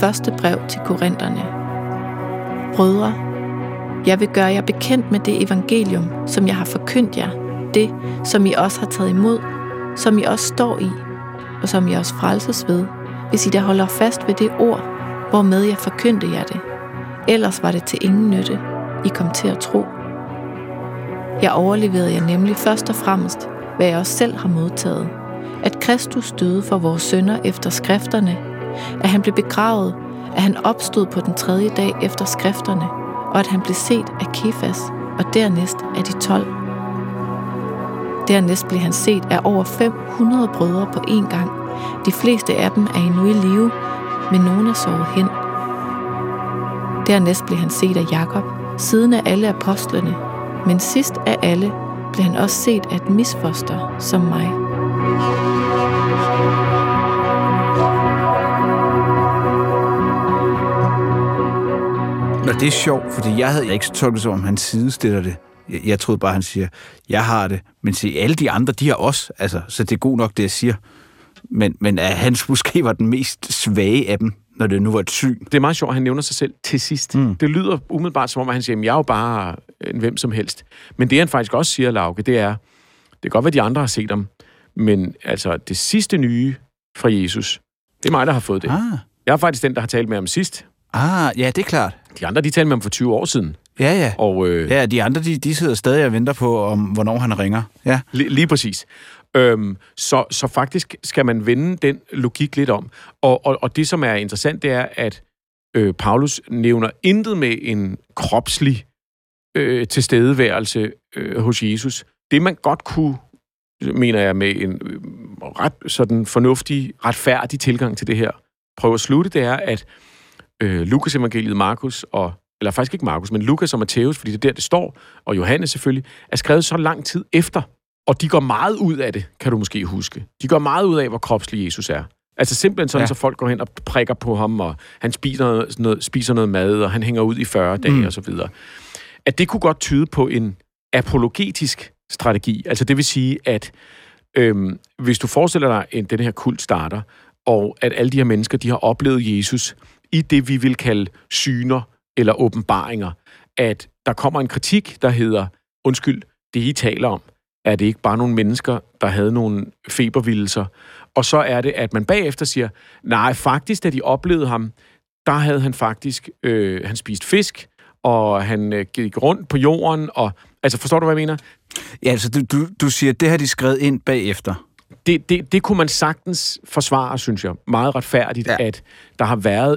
første brev til korinterne. Brødre, jeg vil gøre jer bekendt med det evangelium, som jeg har forkyndt jer, det, som I også har taget imod, som I også står i, og som I også frelses ved, hvis I da holder fast ved det ord, hvormed jeg forkyndte jer det. Ellers var det til ingen nytte, I kom til at tro. Jeg overleverede jer nemlig først og fremmest, hvad jeg også selv har modtaget, at Kristus døde for vores synder efter skrifterne, at han blev begravet, at han opstod på den 3. dag efter skrifterne, og at han blev set af Kefas, og dernæst af de 12. Dernæst blev han set af over 500 brødre på én gang. De fleste af dem er endnu i live, men nogen er sovet hen. Dernæst blev han set af Jakob, siden af alle apostlene, men sidst af alle blev han også set af et misfoster som mig. Nå, det er sjovt, fordi jeg havde ikke tolket som, om han sidestiller det. Jeg troede bare, han siger, jeg har det, men se, alle de andre, de har også, altså, så det er god nok, det jeg siger. Men at han måske var den mest svage af dem, når det nu var et syn. Det er meget sjovt, at han nævner sig selv til sidst. Det lyder umiddelbart som om, at han siger, at jeg er jo bare en hvem som helst. Men det han faktisk også siger, Lauke, det er godt, hvad de andre har set ham, men altså det sidste nye fra Jesus, det er mig, der har fået det. Jeg er faktisk den, der har talt med ham sidst. Ja, det er klart. De andre, de talte med ham for 20 år siden. Ja. Og, ja, de andre, de sidder stadig og venter på, hvornår han ringer. Ja. Lige præcis. Så faktisk skal man vende den logik lidt om. Og det, som er interessant, det er, at Paulus nævner intet med en kropslig tilstedeværelse hos Jesus. Det, man godt kunne, mener jeg, med en ret sådan fornuftig, retfærdig tilgang til det her, prøve at slutte, det er, at Lukas evangeliet, Markus eller faktisk ikke Markus, men Lukas og Matthæus, fordi det er der, det står, og Johannes selvfølgelig, er skrevet så lang tid efter. Og de går meget ud af det, kan du måske huske. De går meget ud af, hvor kropslig Jesus er. Altså simpelthen sådan, så folk går hen og prikker på ham, og han spiser noget mad, og han hænger ud i 40 dage, og så videre. At det kunne godt tyde på en apologetisk strategi. Altså det vil sige, at hvis du forestiller dig, at den her kult starter, og at alle de her mennesker, de har oplevet Jesus i det, vi vil kalde syner eller åbenbaringer, at der kommer en kritik, der hedder, undskyld, det I taler om, er det ikke bare nogle mennesker, der havde nogle febervildelser? Og så er det, at man bagefter siger, nej, faktisk, da de oplevede ham, der havde han faktisk, han spiste fisk, og han gik rundt på jorden, og altså, forstår du, hvad jeg mener? Ja, altså, du siger, det har de skrevet ind bagefter. Det kunne man sagtens forsvare, synes jeg, meget retfærdigt, at der har været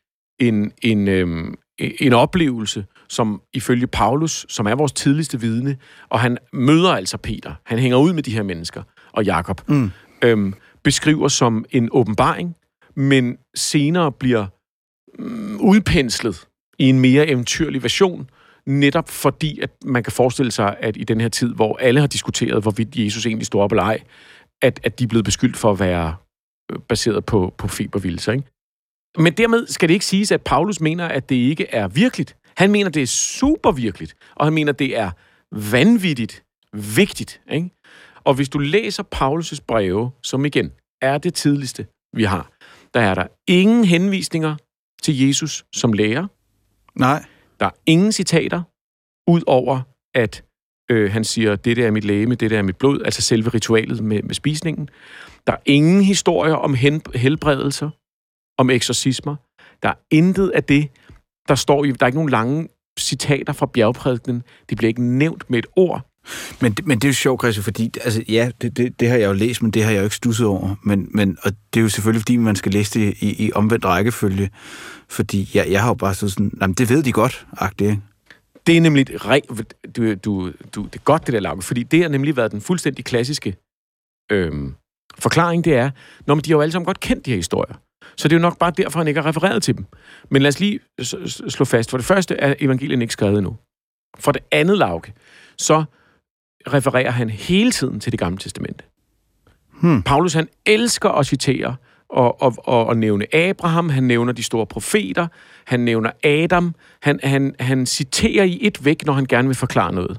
en oplevelse, som ifølge Paulus, som er vores tidligste vidne, og han møder altså Peter. Han hænger ud med de her mennesker, og Jakob, beskriver som en åbenbaring, men senere bliver udpenslet i en mere eventyrlig version, netop fordi, at man kan forestille sig, at i den her tid, hvor alle har diskuteret, hvorvidt Jesus egentlig står op eller ej, at de er blevet beskyldt for at være baseret på febervildelser, ikke? Men dermed skal det ikke siges, at Paulus mener, at det ikke er virkeligt. Han mener, det er super virkeligt, og han mener, det er vanvittigt vigtigt, ikke? Og hvis du læser Paulus' breve, som igen er det tidligste, vi har, der er der ingen henvisninger til Jesus som lærer. Nej. Der er ingen citater, ud over at han siger, det der er mit legeme, det der er mit blod, altså selve ritualet med spisningen. Der er ingen historier om helbredelser, om eksorcismer. Der er intet af det, der står i. Der er ikke nogen lange citater fra bjergprædikenen. Det bliver ikke nævnt med et ord. Men det er jo sjovt, Christian, fordi altså, ja, det har jeg jo læst, men det har jeg jo ikke studset over. Og det er jo selvfølgelig, fordi man skal læse det i omvendt rækkefølge. Fordi jeg har jo bare sådan, jamen, det ved de godt, agtigt. Det er nemlig det er godt, det der, Lauke, fordi det har nemlig været den fuldstændig klassiske forklaring, det er, når de har jo alle sammen godt kendt de her historier. Så det er jo nok bare derfor, han ikke har refereret til dem. Men lad os lige slå fast. For det første er evangelien ikke skrevet endnu. For det andet, Lauke, så refererer han hele tiden til det gamle testamente. Paulus, han elsker at citere og nævne Abraham, han nævner de store profeter, han nævner Adam, han citerer i et væk, når han gerne vil forklare noget.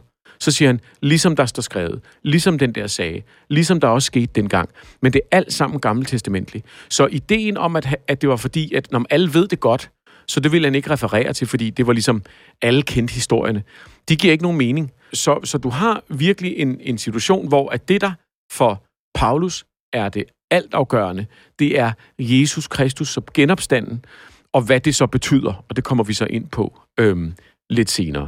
Så siger han, ligesom der står skrevet, ligesom den der sagde, ligesom der også skete dengang. Men det er alt sammen gammeltestamentligt. Så ideen om, at det var fordi, at når alle ved det godt, så det vil han ikke referere til, fordi det var ligesom alle kendte historierne. De giver ikke nogen mening. Så du har virkelig en situation, hvor at det der for Paulus er det altafgørende, det er Jesus Kristus som genopstanden, og hvad det så betyder, og det kommer vi så ind på lidt senere.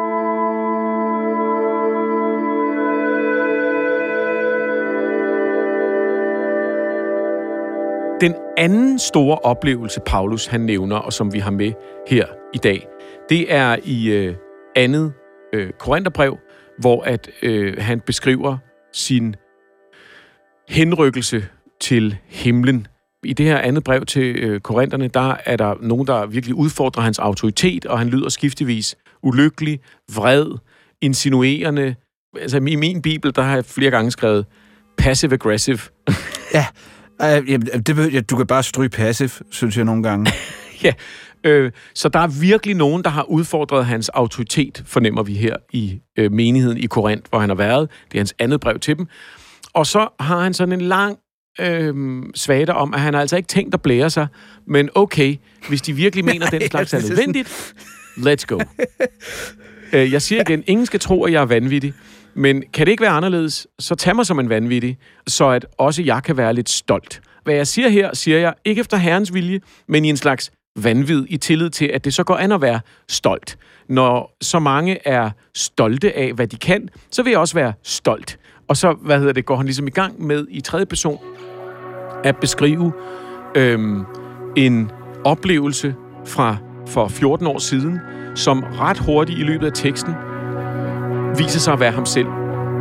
Den anden store oplevelse, Paulus han nævner, og som vi har med her i dag, det er i andet Korintherbrev, hvor at han beskriver sin henrykkelse til himlen. I det her andet brev til korinterne, der er der nogen, der virkelig udfordrer hans autoritet, og han lyder skiftevis ulykkelig, vred, insinuerende. Altså i min bibel, der har jeg flere gange skrevet passive-aggressive. Ja, du kan bare stryge passive, synes jeg nogle gange. Ja, så der er virkelig nogen, der har udfordret hans autoritet, fornemmer vi her i menigheden i Korinth, hvor han har været. Det er hans andet brev til dem. Og så har han sådan en lang svada om, at han har altså ikke tænkt at blære sig, men okay, hvis de virkelig mener, den slags er nødvendigt, let's go. Jeg siger igen, ingen skal tro, at jeg er vanvittig, men kan det ikke være anderledes, så tag mig som en vanvittig, så at også jeg kan være lidt stolt. Hvad jeg siger her, siger jeg ikke efter Herrens vilje, men i en slags vanvid i tillid til, at det så går an at være stolt. Når så mange er stolte af, hvad de kan, så vil jeg også være stolt. Og så, går han ligesom i gang med i tredje person at beskrive en oplevelse for 14 år siden, som ret hurtigt i løbet af teksten viser sig at være ham selv.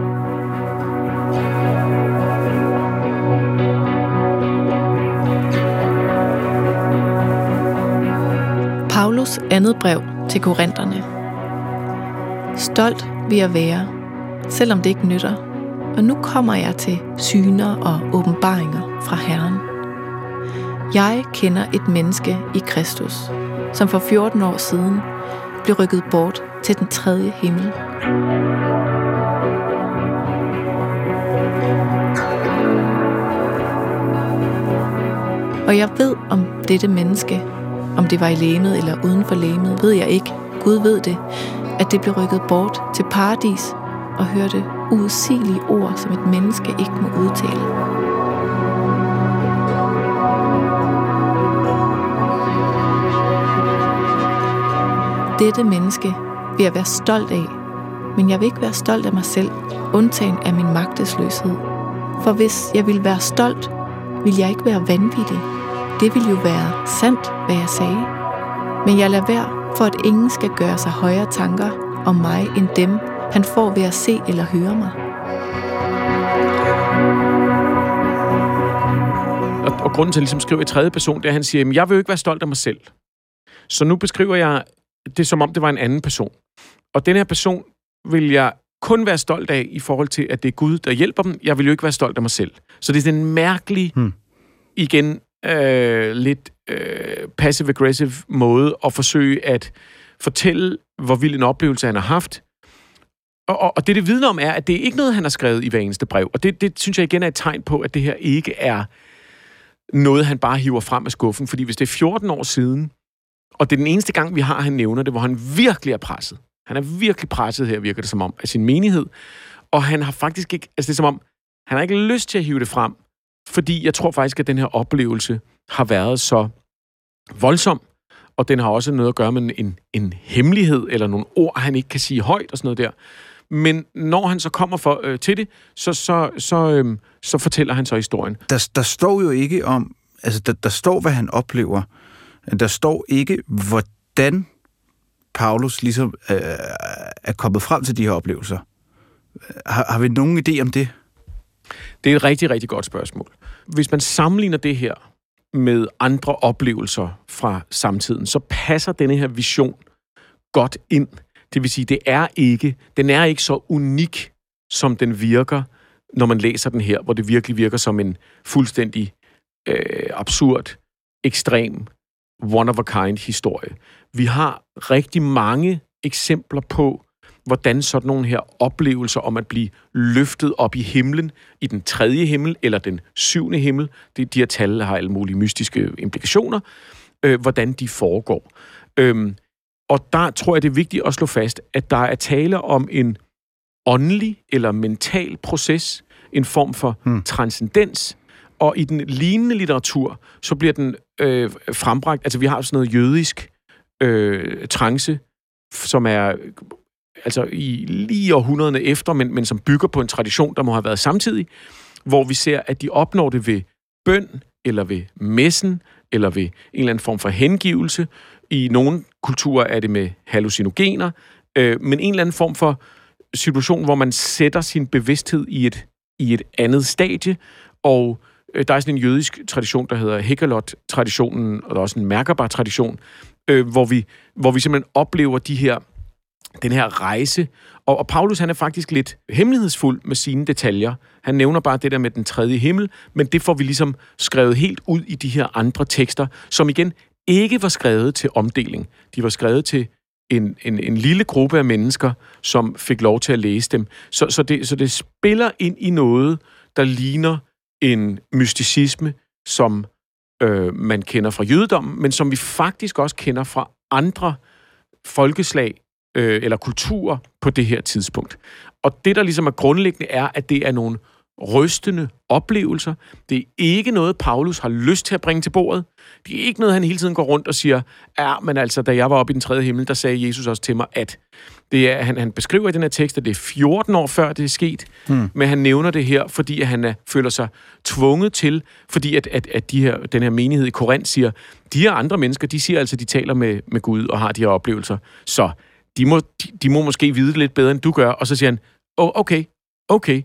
Paulus andet brev til korinterne. Stolt vil jeg være, selvom det ikke nytter. Og nu kommer jeg til syner og åbenbaringer fra Herren. Jeg kender et menneske i Kristus, som for 14 år siden blev rykket bort til den tredje himmel. Og jeg ved om dette menneske, om det var i legemet eller uden for legemet, ved jeg ikke. Gud ved det, at det blev rykket bort til paradis og hørte uudsigelige ord, som et menneske ikke må udtale. Dette menneske vil jeg være stolt af, men jeg vil ikke være stolt af mig selv, undtagen af min magtesløshed. For hvis jeg ville være stolt, ville jeg ikke være vanvittig. Det ville jo være sandt, hvad jeg sagde. Men jeg lader være, for at ingen skal gøre sig højere tanker om mig end dem, han får ved at se eller høre mig. Og grunden til at ligesom skrive i tredje person, det er, at han siger, at jeg vil jo ikke være stolt af mig selv. Så nu beskriver jeg det, som om det var en anden person. Og den her person vil jeg kun være stolt af i forhold til, at det er Gud, der hjælper dem. Jeg vil jo ikke være stolt af mig selv. Så det er sådan en mærkelig, igen, lidt passive-aggressive måde at forsøge at fortælle, hvor vild en oplevelse han har haft. Og det vidner om er, at det er ikke noget, han har skrevet i hver eneste brev. Og det synes jeg igen er et tegn på, at det her ikke er noget, han bare hiver frem af skuffen. Fordi hvis det er 14 år siden, og det er den eneste gang, vi har, han nævner det, hvor han virkelig er presset. Han er virkelig presset her, virker det som om, af sin menighed. Og han har faktisk ikke, altså det er som om, han har ikke lyst til at hive det frem, fordi jeg tror faktisk, at den her oplevelse har været så voldsom, og den har også noget at gøre med en hemmelighed, eller nogle ord, han ikke kan sige højt, og sådan noget der. Men når han så kommer til det, så fortæller han så historien. Der står jo ikke om, altså der står, hvad han oplever. Der står ikke, hvordan Paulus ligesom er kommet frem til de her oplevelser. Har vi nogen idé om det? Det er et rigtig, rigtig godt spørgsmål. Hvis man sammenligner det her med andre oplevelser fra samtiden, så passer denne her vision godt ind. Det vil sige, den er ikke så unik, som den virker, når man læser den her, hvor det virkelig virker som en fuldstændig absurd, ekstrem, one-of-a-kind historie. Vi har rigtig mange eksempler på, hvordan sådan nogle her oplevelser om at blive løftet op i himlen, i den 3. himmel eller den 7. himmel, de her tal har alle mulige mystiske implikationer, hvordan de foregår. Og der tror jeg, det er vigtigt at slå fast, at der er tale om en åndelig eller mental proces, en form for transcendens, og i den lignende litteratur, så bliver den frembragt, altså vi har sådan noget jødisk trance, som er altså i lige århundrederne efter, men som bygger på en tradition, der må have været samtidig, hvor vi ser, at de opnår det ved bøn, eller ved messen, eller ved en eller anden form for hengivelse. I nogle kulturer er det med hallucinogener, men en eller anden form for situation, hvor man sætter sin bevidsthed i et andet stadie, og der er sådan en jødisk tradition, der hedder Hekalot-traditionen, og der er også en Merkaba-tradition, hvor vi simpelthen oplever den her rejse. Og Paulus, han er faktisk lidt hemmelighedsfuld med sine detaljer. Han nævner bare det der med den 3. himmel, men det får vi ligesom skrevet helt ud i de her andre tekster, som igen ikke var skrevet til omdeling. De var skrevet til en lille gruppe af mennesker, som fik lov til at læse dem. Så det spiller ind i noget, der ligner en mysticisme, som man kender fra jødedommen, men som vi faktisk også kender fra andre folkeslag eller kulturer på det her tidspunkt. Og det, der ligesom er grundlæggende, er, at det er nogle rystende oplevelser. Det er ikke noget, Paulus har lyst til at bringe til bordet. Det er ikke noget, han hele tiden går rundt og siger, men altså, da jeg var oppe i den 3. himmel, der sagde Jesus også til mig, at det er, han beskriver i den her tekst, at det er 14 år før det er sket, men han nævner det her, fordi han føler sig tvunget til, fordi at den her menighed i Korinth siger, de her andre mennesker, de siger altså, de taler med Gud og har de her oplevelser, så de må måske vide det lidt bedre, end du gør, og så siger han, okay,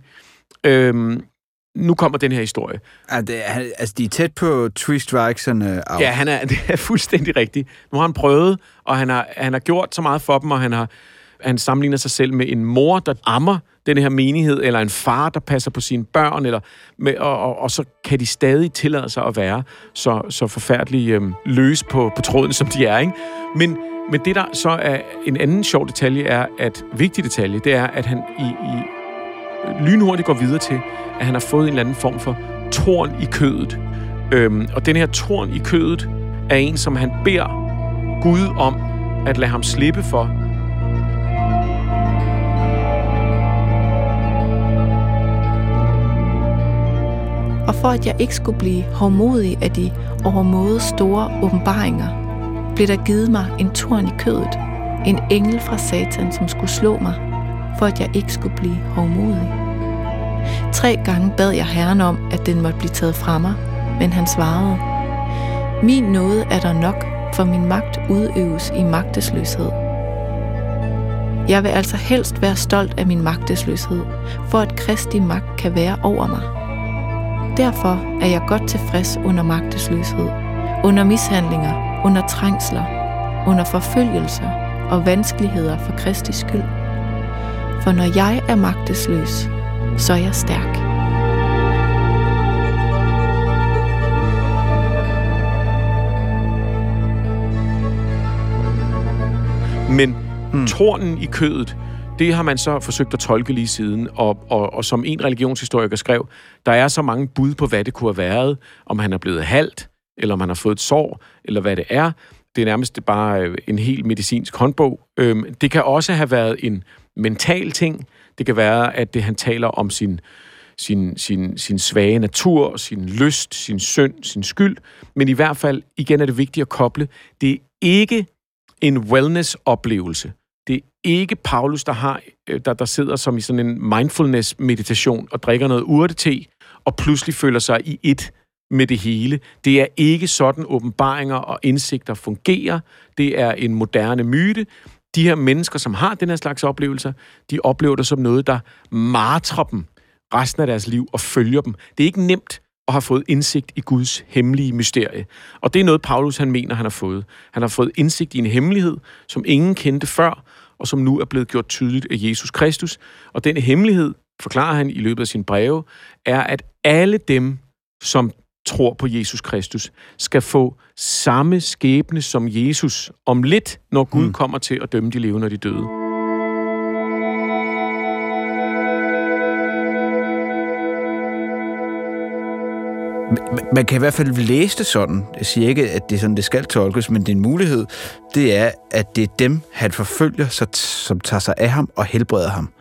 nu kommer den her historie. De er tæt på Three Strikes and Out. Ja, det er fuldstændig rigtigt. Nu har han prøvet, og han har gjort så meget for dem, og han sammenligner sig selv med en mor, der ammer den her menighed, eller en far, der passer på sine børn, og så kan de stadig tillade sig at være så forfærdeligt løs på tråden, som de er, ikke? Men det, der så er en anden sjov detalje, vigtig detalje, det er, at han i lynhurtigt går videre til, at han har fået en eller anden form for torn i kødet. Og den her torn i kødet er en, som han beder Gud om at lade ham slippe for. Og for at jeg ikke skulle blive hovmodig af de overmåde store åbenbaringer, blev der givet mig en torn i kødet, en engel fra Satan, som skulle slå mig, for at jeg ikke skulle blive hovmodig. 3 gange bad jeg Herren om, at den måtte blive taget fra mig, men han svarede, min nåde er der nok, for min magt udøves i magtesløshed. Jeg vil altså helst være stolt af min magtesløshed, for at Kristi magt kan være over mig. Derfor er jeg godt tilfreds under magtesløshed, under mishandlinger, under trængsler, under forfølgelser og vanskeligheder for Kristi skyld. For når jeg er magtesløs, så er jeg stærk. Men tornen i kødet, det har man så forsøgt at tolke lige siden, og som en religionshistoriker skrev, der er så mange bud på, hvad det kunne have været, om han er blevet halt, eller om han har fået et sår, eller hvad det er. Det er nærmest bare en helt medicinsk håndbog. Det kan også have været en mental ting. Det kan være, at han taler om sin svage natur, sin lyst, sin synd, sin skyld. Men i hvert fald, igen er det vigtigt at koble, det er ikke en wellness-oplevelse. Det er ikke Paulus, der sidder som i sådan en mindfulness-meditation og drikker noget urtete og pludselig føler sig i ét med det hele. Det er ikke sådan åbenbaringer og indsigter fungerer. Det er en moderne myte. De her mennesker, som har den her slags oplevelser, de oplever det som noget, der martrer dem resten af deres liv og følger dem. Det er ikke nemt at have fået indsigt i Guds hemmelige mysterie. Og det er noget, Paulus han mener, han har fået. Han har fået indsigt i en hemmelighed, som ingen kendte før, og som nu er blevet gjort tydeligt af Jesus Kristus. Og den hemmelighed, forklarer han i løbet af sine breve, er, at alle dem, som tror på Jesus Kristus, skal få samme skæbne som Jesus om lidt, når Gud kommer til at dømme de levende og de døde. Man kan i hvert fald læse det sådan. Jeg siger ikke, at det er sådan, det skal tolkes, men det er en mulighed. Det er, at det er dem, han forfølger, som tager sig af ham og helbreder ham.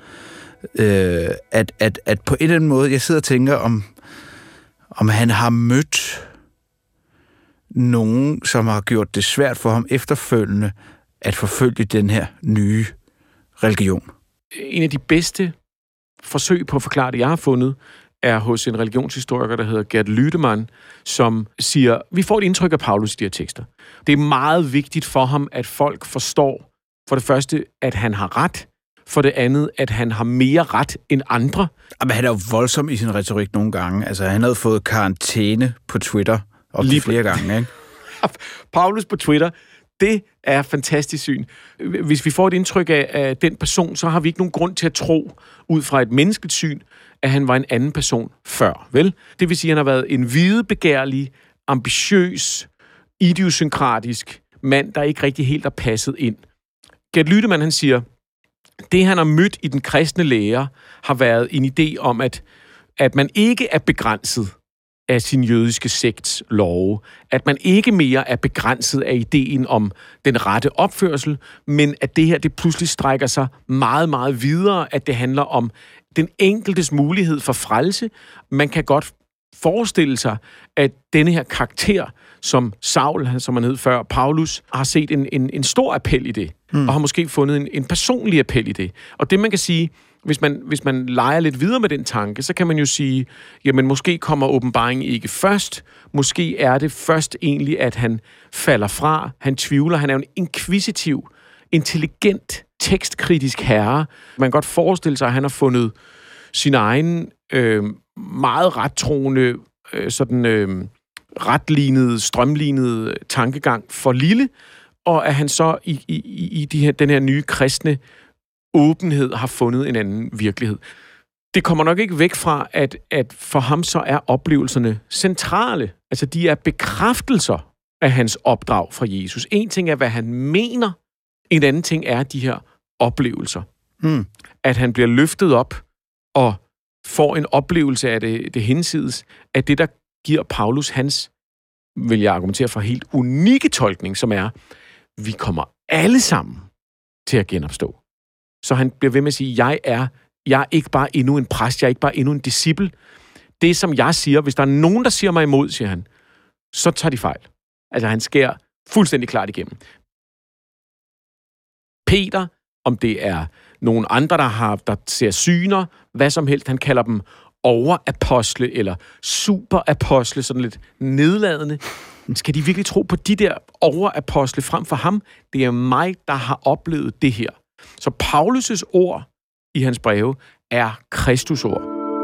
At på en eller anden måde, jeg sidder og tænker, om han har mødt nogen, som har gjort det svært for ham efterfølgende at forfølge den her nye religion. En af de bedste forsøg på at forklare det, jeg har fundet, er hos en religionshistoriker, der hedder Gerd Lüdemann, som siger, vi får et indtryk af Paulus i de her tekster. Det er meget vigtigt for ham, at folk forstår, for det første, at han har ret, for det andet, at han har mere ret end andre. Men han er jo voldsom i sin retorik nogle gange. Altså, han havde fået karantæne på Twitter op til flere gange, ikke? Paulus på Twitter, det er fantastisk syn. Hvis vi får et indtryk af den person, så har vi ikke nogen grund til at tro, ud fra et menneskeligt syn, at han var en anden person før, vel? Det vil sige, at han har været en videbegærlig, ambitiøs, idiosynkratisk mand, der ikke rigtig helt er passet ind. Gerd Lüdemann, han siger, det han har mødt i den kristne lære, har været en idé om, at man ikke er begrænset af sin jødiske sekts love, at man ikke mere er begrænset af ideen om den rette opførsel, men at det her, det pludselig strækker sig meget, meget videre, at det handler om den enkeltes mulighed for frelse. Man kan godt forestille sig, at denne her karakter, som Saul, som han hed før, Paulus, har set en stor appel i det, og har måske fundet en personlig appel i det. Og det, man kan sige, hvis man leger lidt videre med den tanke, så kan man jo sige, jamen måske kommer åbenbaringen ikke først. Måske er det først egentlig, at han falder fra, han tvivler, han er jo en inquisitiv, intelligent, tekstkritisk herre. Man kan godt forestille sig, at han har fundet sin egen meget rettroende, retlignede, strømlignede tankegang for lille, og at han så i den her nye kristne åbenhed har fundet en anden virkelighed. Det kommer nok ikke væk fra, at for ham så er oplevelserne centrale. Altså, de er bekræftelser af hans opdrag fra Jesus. En ting er, hvad han mener. En anden ting er de her oplevelser. At han bliver løftet op og får en oplevelse af det hinsides, af det, der giver Paulus hans, vil jeg argumentere for, helt unikke tolkning, som er, vi kommer alle sammen til at genopstå. Så han bliver ved med at sige, jeg er ikke bare endnu en præst, jeg er ikke bare endnu en disciple. Det, som jeg siger, hvis der er nogen, der siger mig imod, siger han, så tager de fejl. Altså, han skærer fuldstændig klart igennem. Peter, om det er nogen andre, der ser syner, hvad som helst, han kalder dem overapostle eller superapostle, sådan lidt nedladende. Skal de virkelig tro på de der overapostle frem for ham? Det er mig, der har oplevet det her. Så Paulus' ord i hans breve er Kristus ord.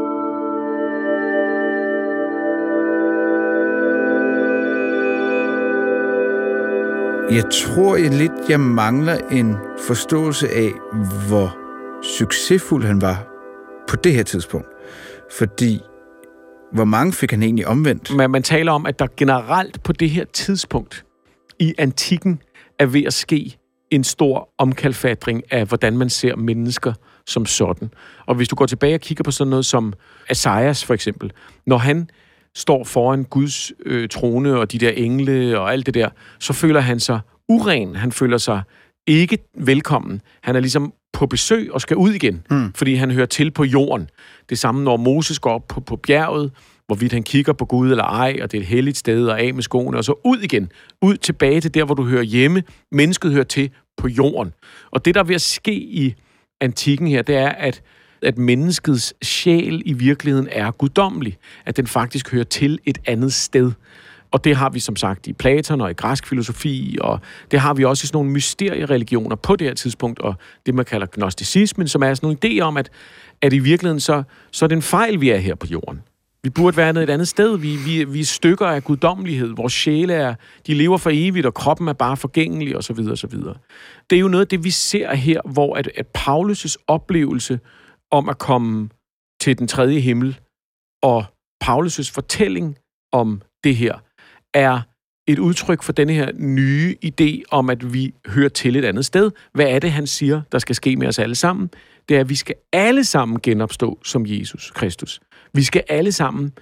Jeg tror jeg mangler en forståelse af, hvor succesfuld han var på det her tidspunkt. Fordi, hvor mange fik han egentlig omvendt? Man taler om, at der generelt på det her tidspunkt i antikken er ved at ske en stor omkalfatring af, hvordan man ser mennesker som sådan. Og hvis du går tilbage og kigger på sådan noget som Esajas for eksempel, når han står foran Guds trone og de der engle og alt det der, så føler han sig uren. Han føler sig ikke velkommen. Han er ligesom på besøg og skal ud igen, fordi han hører til på jorden. Det samme, når Moses går op på bjerget, hvorvidt han kigger på Gud eller ej, og det er et helligt sted, og af med skoene, og så ud igen. Ud tilbage til der, hvor du hører hjemme. Mennesket hører til på jorden. Og det, der er ved at ske i antikken her, det er, at menneskets sjæl i virkeligheden er guddommelig. At den faktisk hører til et andet sted. Og det har vi som sagt i Platon og i græsk filosofi, og det har vi også i sådan nogle mysteriereligioner på det her tidspunkt, og det man kalder gnosticismen, som er sådan nogle idéer om, at i virkeligheden så er det en fejl, vi er her på jorden. Vi burde være et andet sted. Vi er stykker af guddommelighed. Vores sjæle de lever for evigt, og kroppen er bare forgængelig, osv. osv. Det er jo noget af det, vi ser her, hvor at Paulus' oplevelse om at komme til den tredje himmel, og Paulus' fortælling om det her, er et udtryk for denne her nye idé om, at vi hører til et andet sted. Hvad er det, han siger, der skal ske med os alle sammen? Det er, at vi skal alle sammen genopstå som Jesus Kristus. Vi skal alle sammen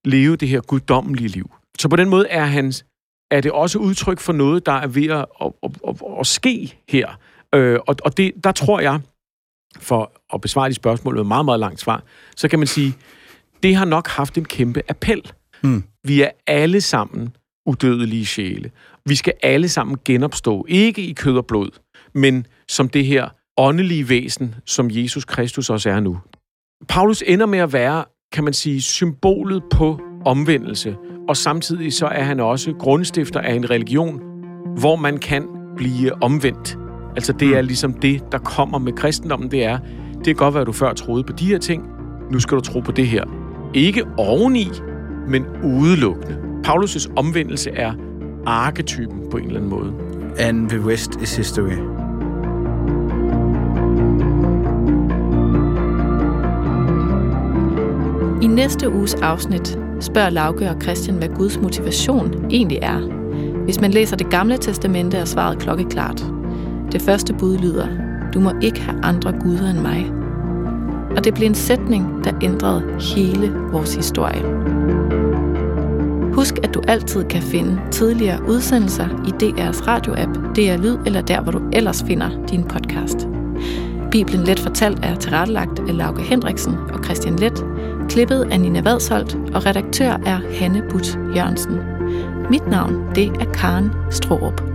leve det her guddommelige liv. Så på den måde er det også udtryk for noget, der er ved at ske her. Og der tror jeg, for at besvare de spørgsmål med meget, meget langt svar, så kan man sige, det har nok haft en kæmpe appel. Vi er alle sammen udødelige sjæle. Vi skal alle sammen genopstå, ikke i kød og blod, men som det her åndelige væsen, som Jesus Kristus også er nu. Paulus ender med at være, kan man sige, symbolet på omvendelse, og samtidig så er han også grundstifter af en religion, hvor man kan blive omvendt. Altså det er ligesom det, der kommer med kristendommen, det kan godt være, at du før troede på de her ting, nu skal du tro på det her. Ikke oveni, men udelukkende. Paulus' omvendelse er arketypen på en eller anden måde. And the rest is history. I næste uges afsnit spørger Lauke og Christian, hvad Guds motivation egentlig er. Hvis man læser Det Gamle Testamente, er svaret klokkeklart. Det første bud lyder, du må ikke have andre guder end mig. Og det blev en sætning, der ændrede hele vores historie. Husk, at du altid kan finde tidligere udsendelser i DR's radioapp, DR Lyd eller der, hvor du ellers finder din podcast. Bibelen Let Fortalt er tilrettelagt af Lauke Hendriksen og Christian Let, klippet af Nina Vadsholt, og redaktør er Hanne Butt Jørgensen. Mit navn, det er Karen Straarup.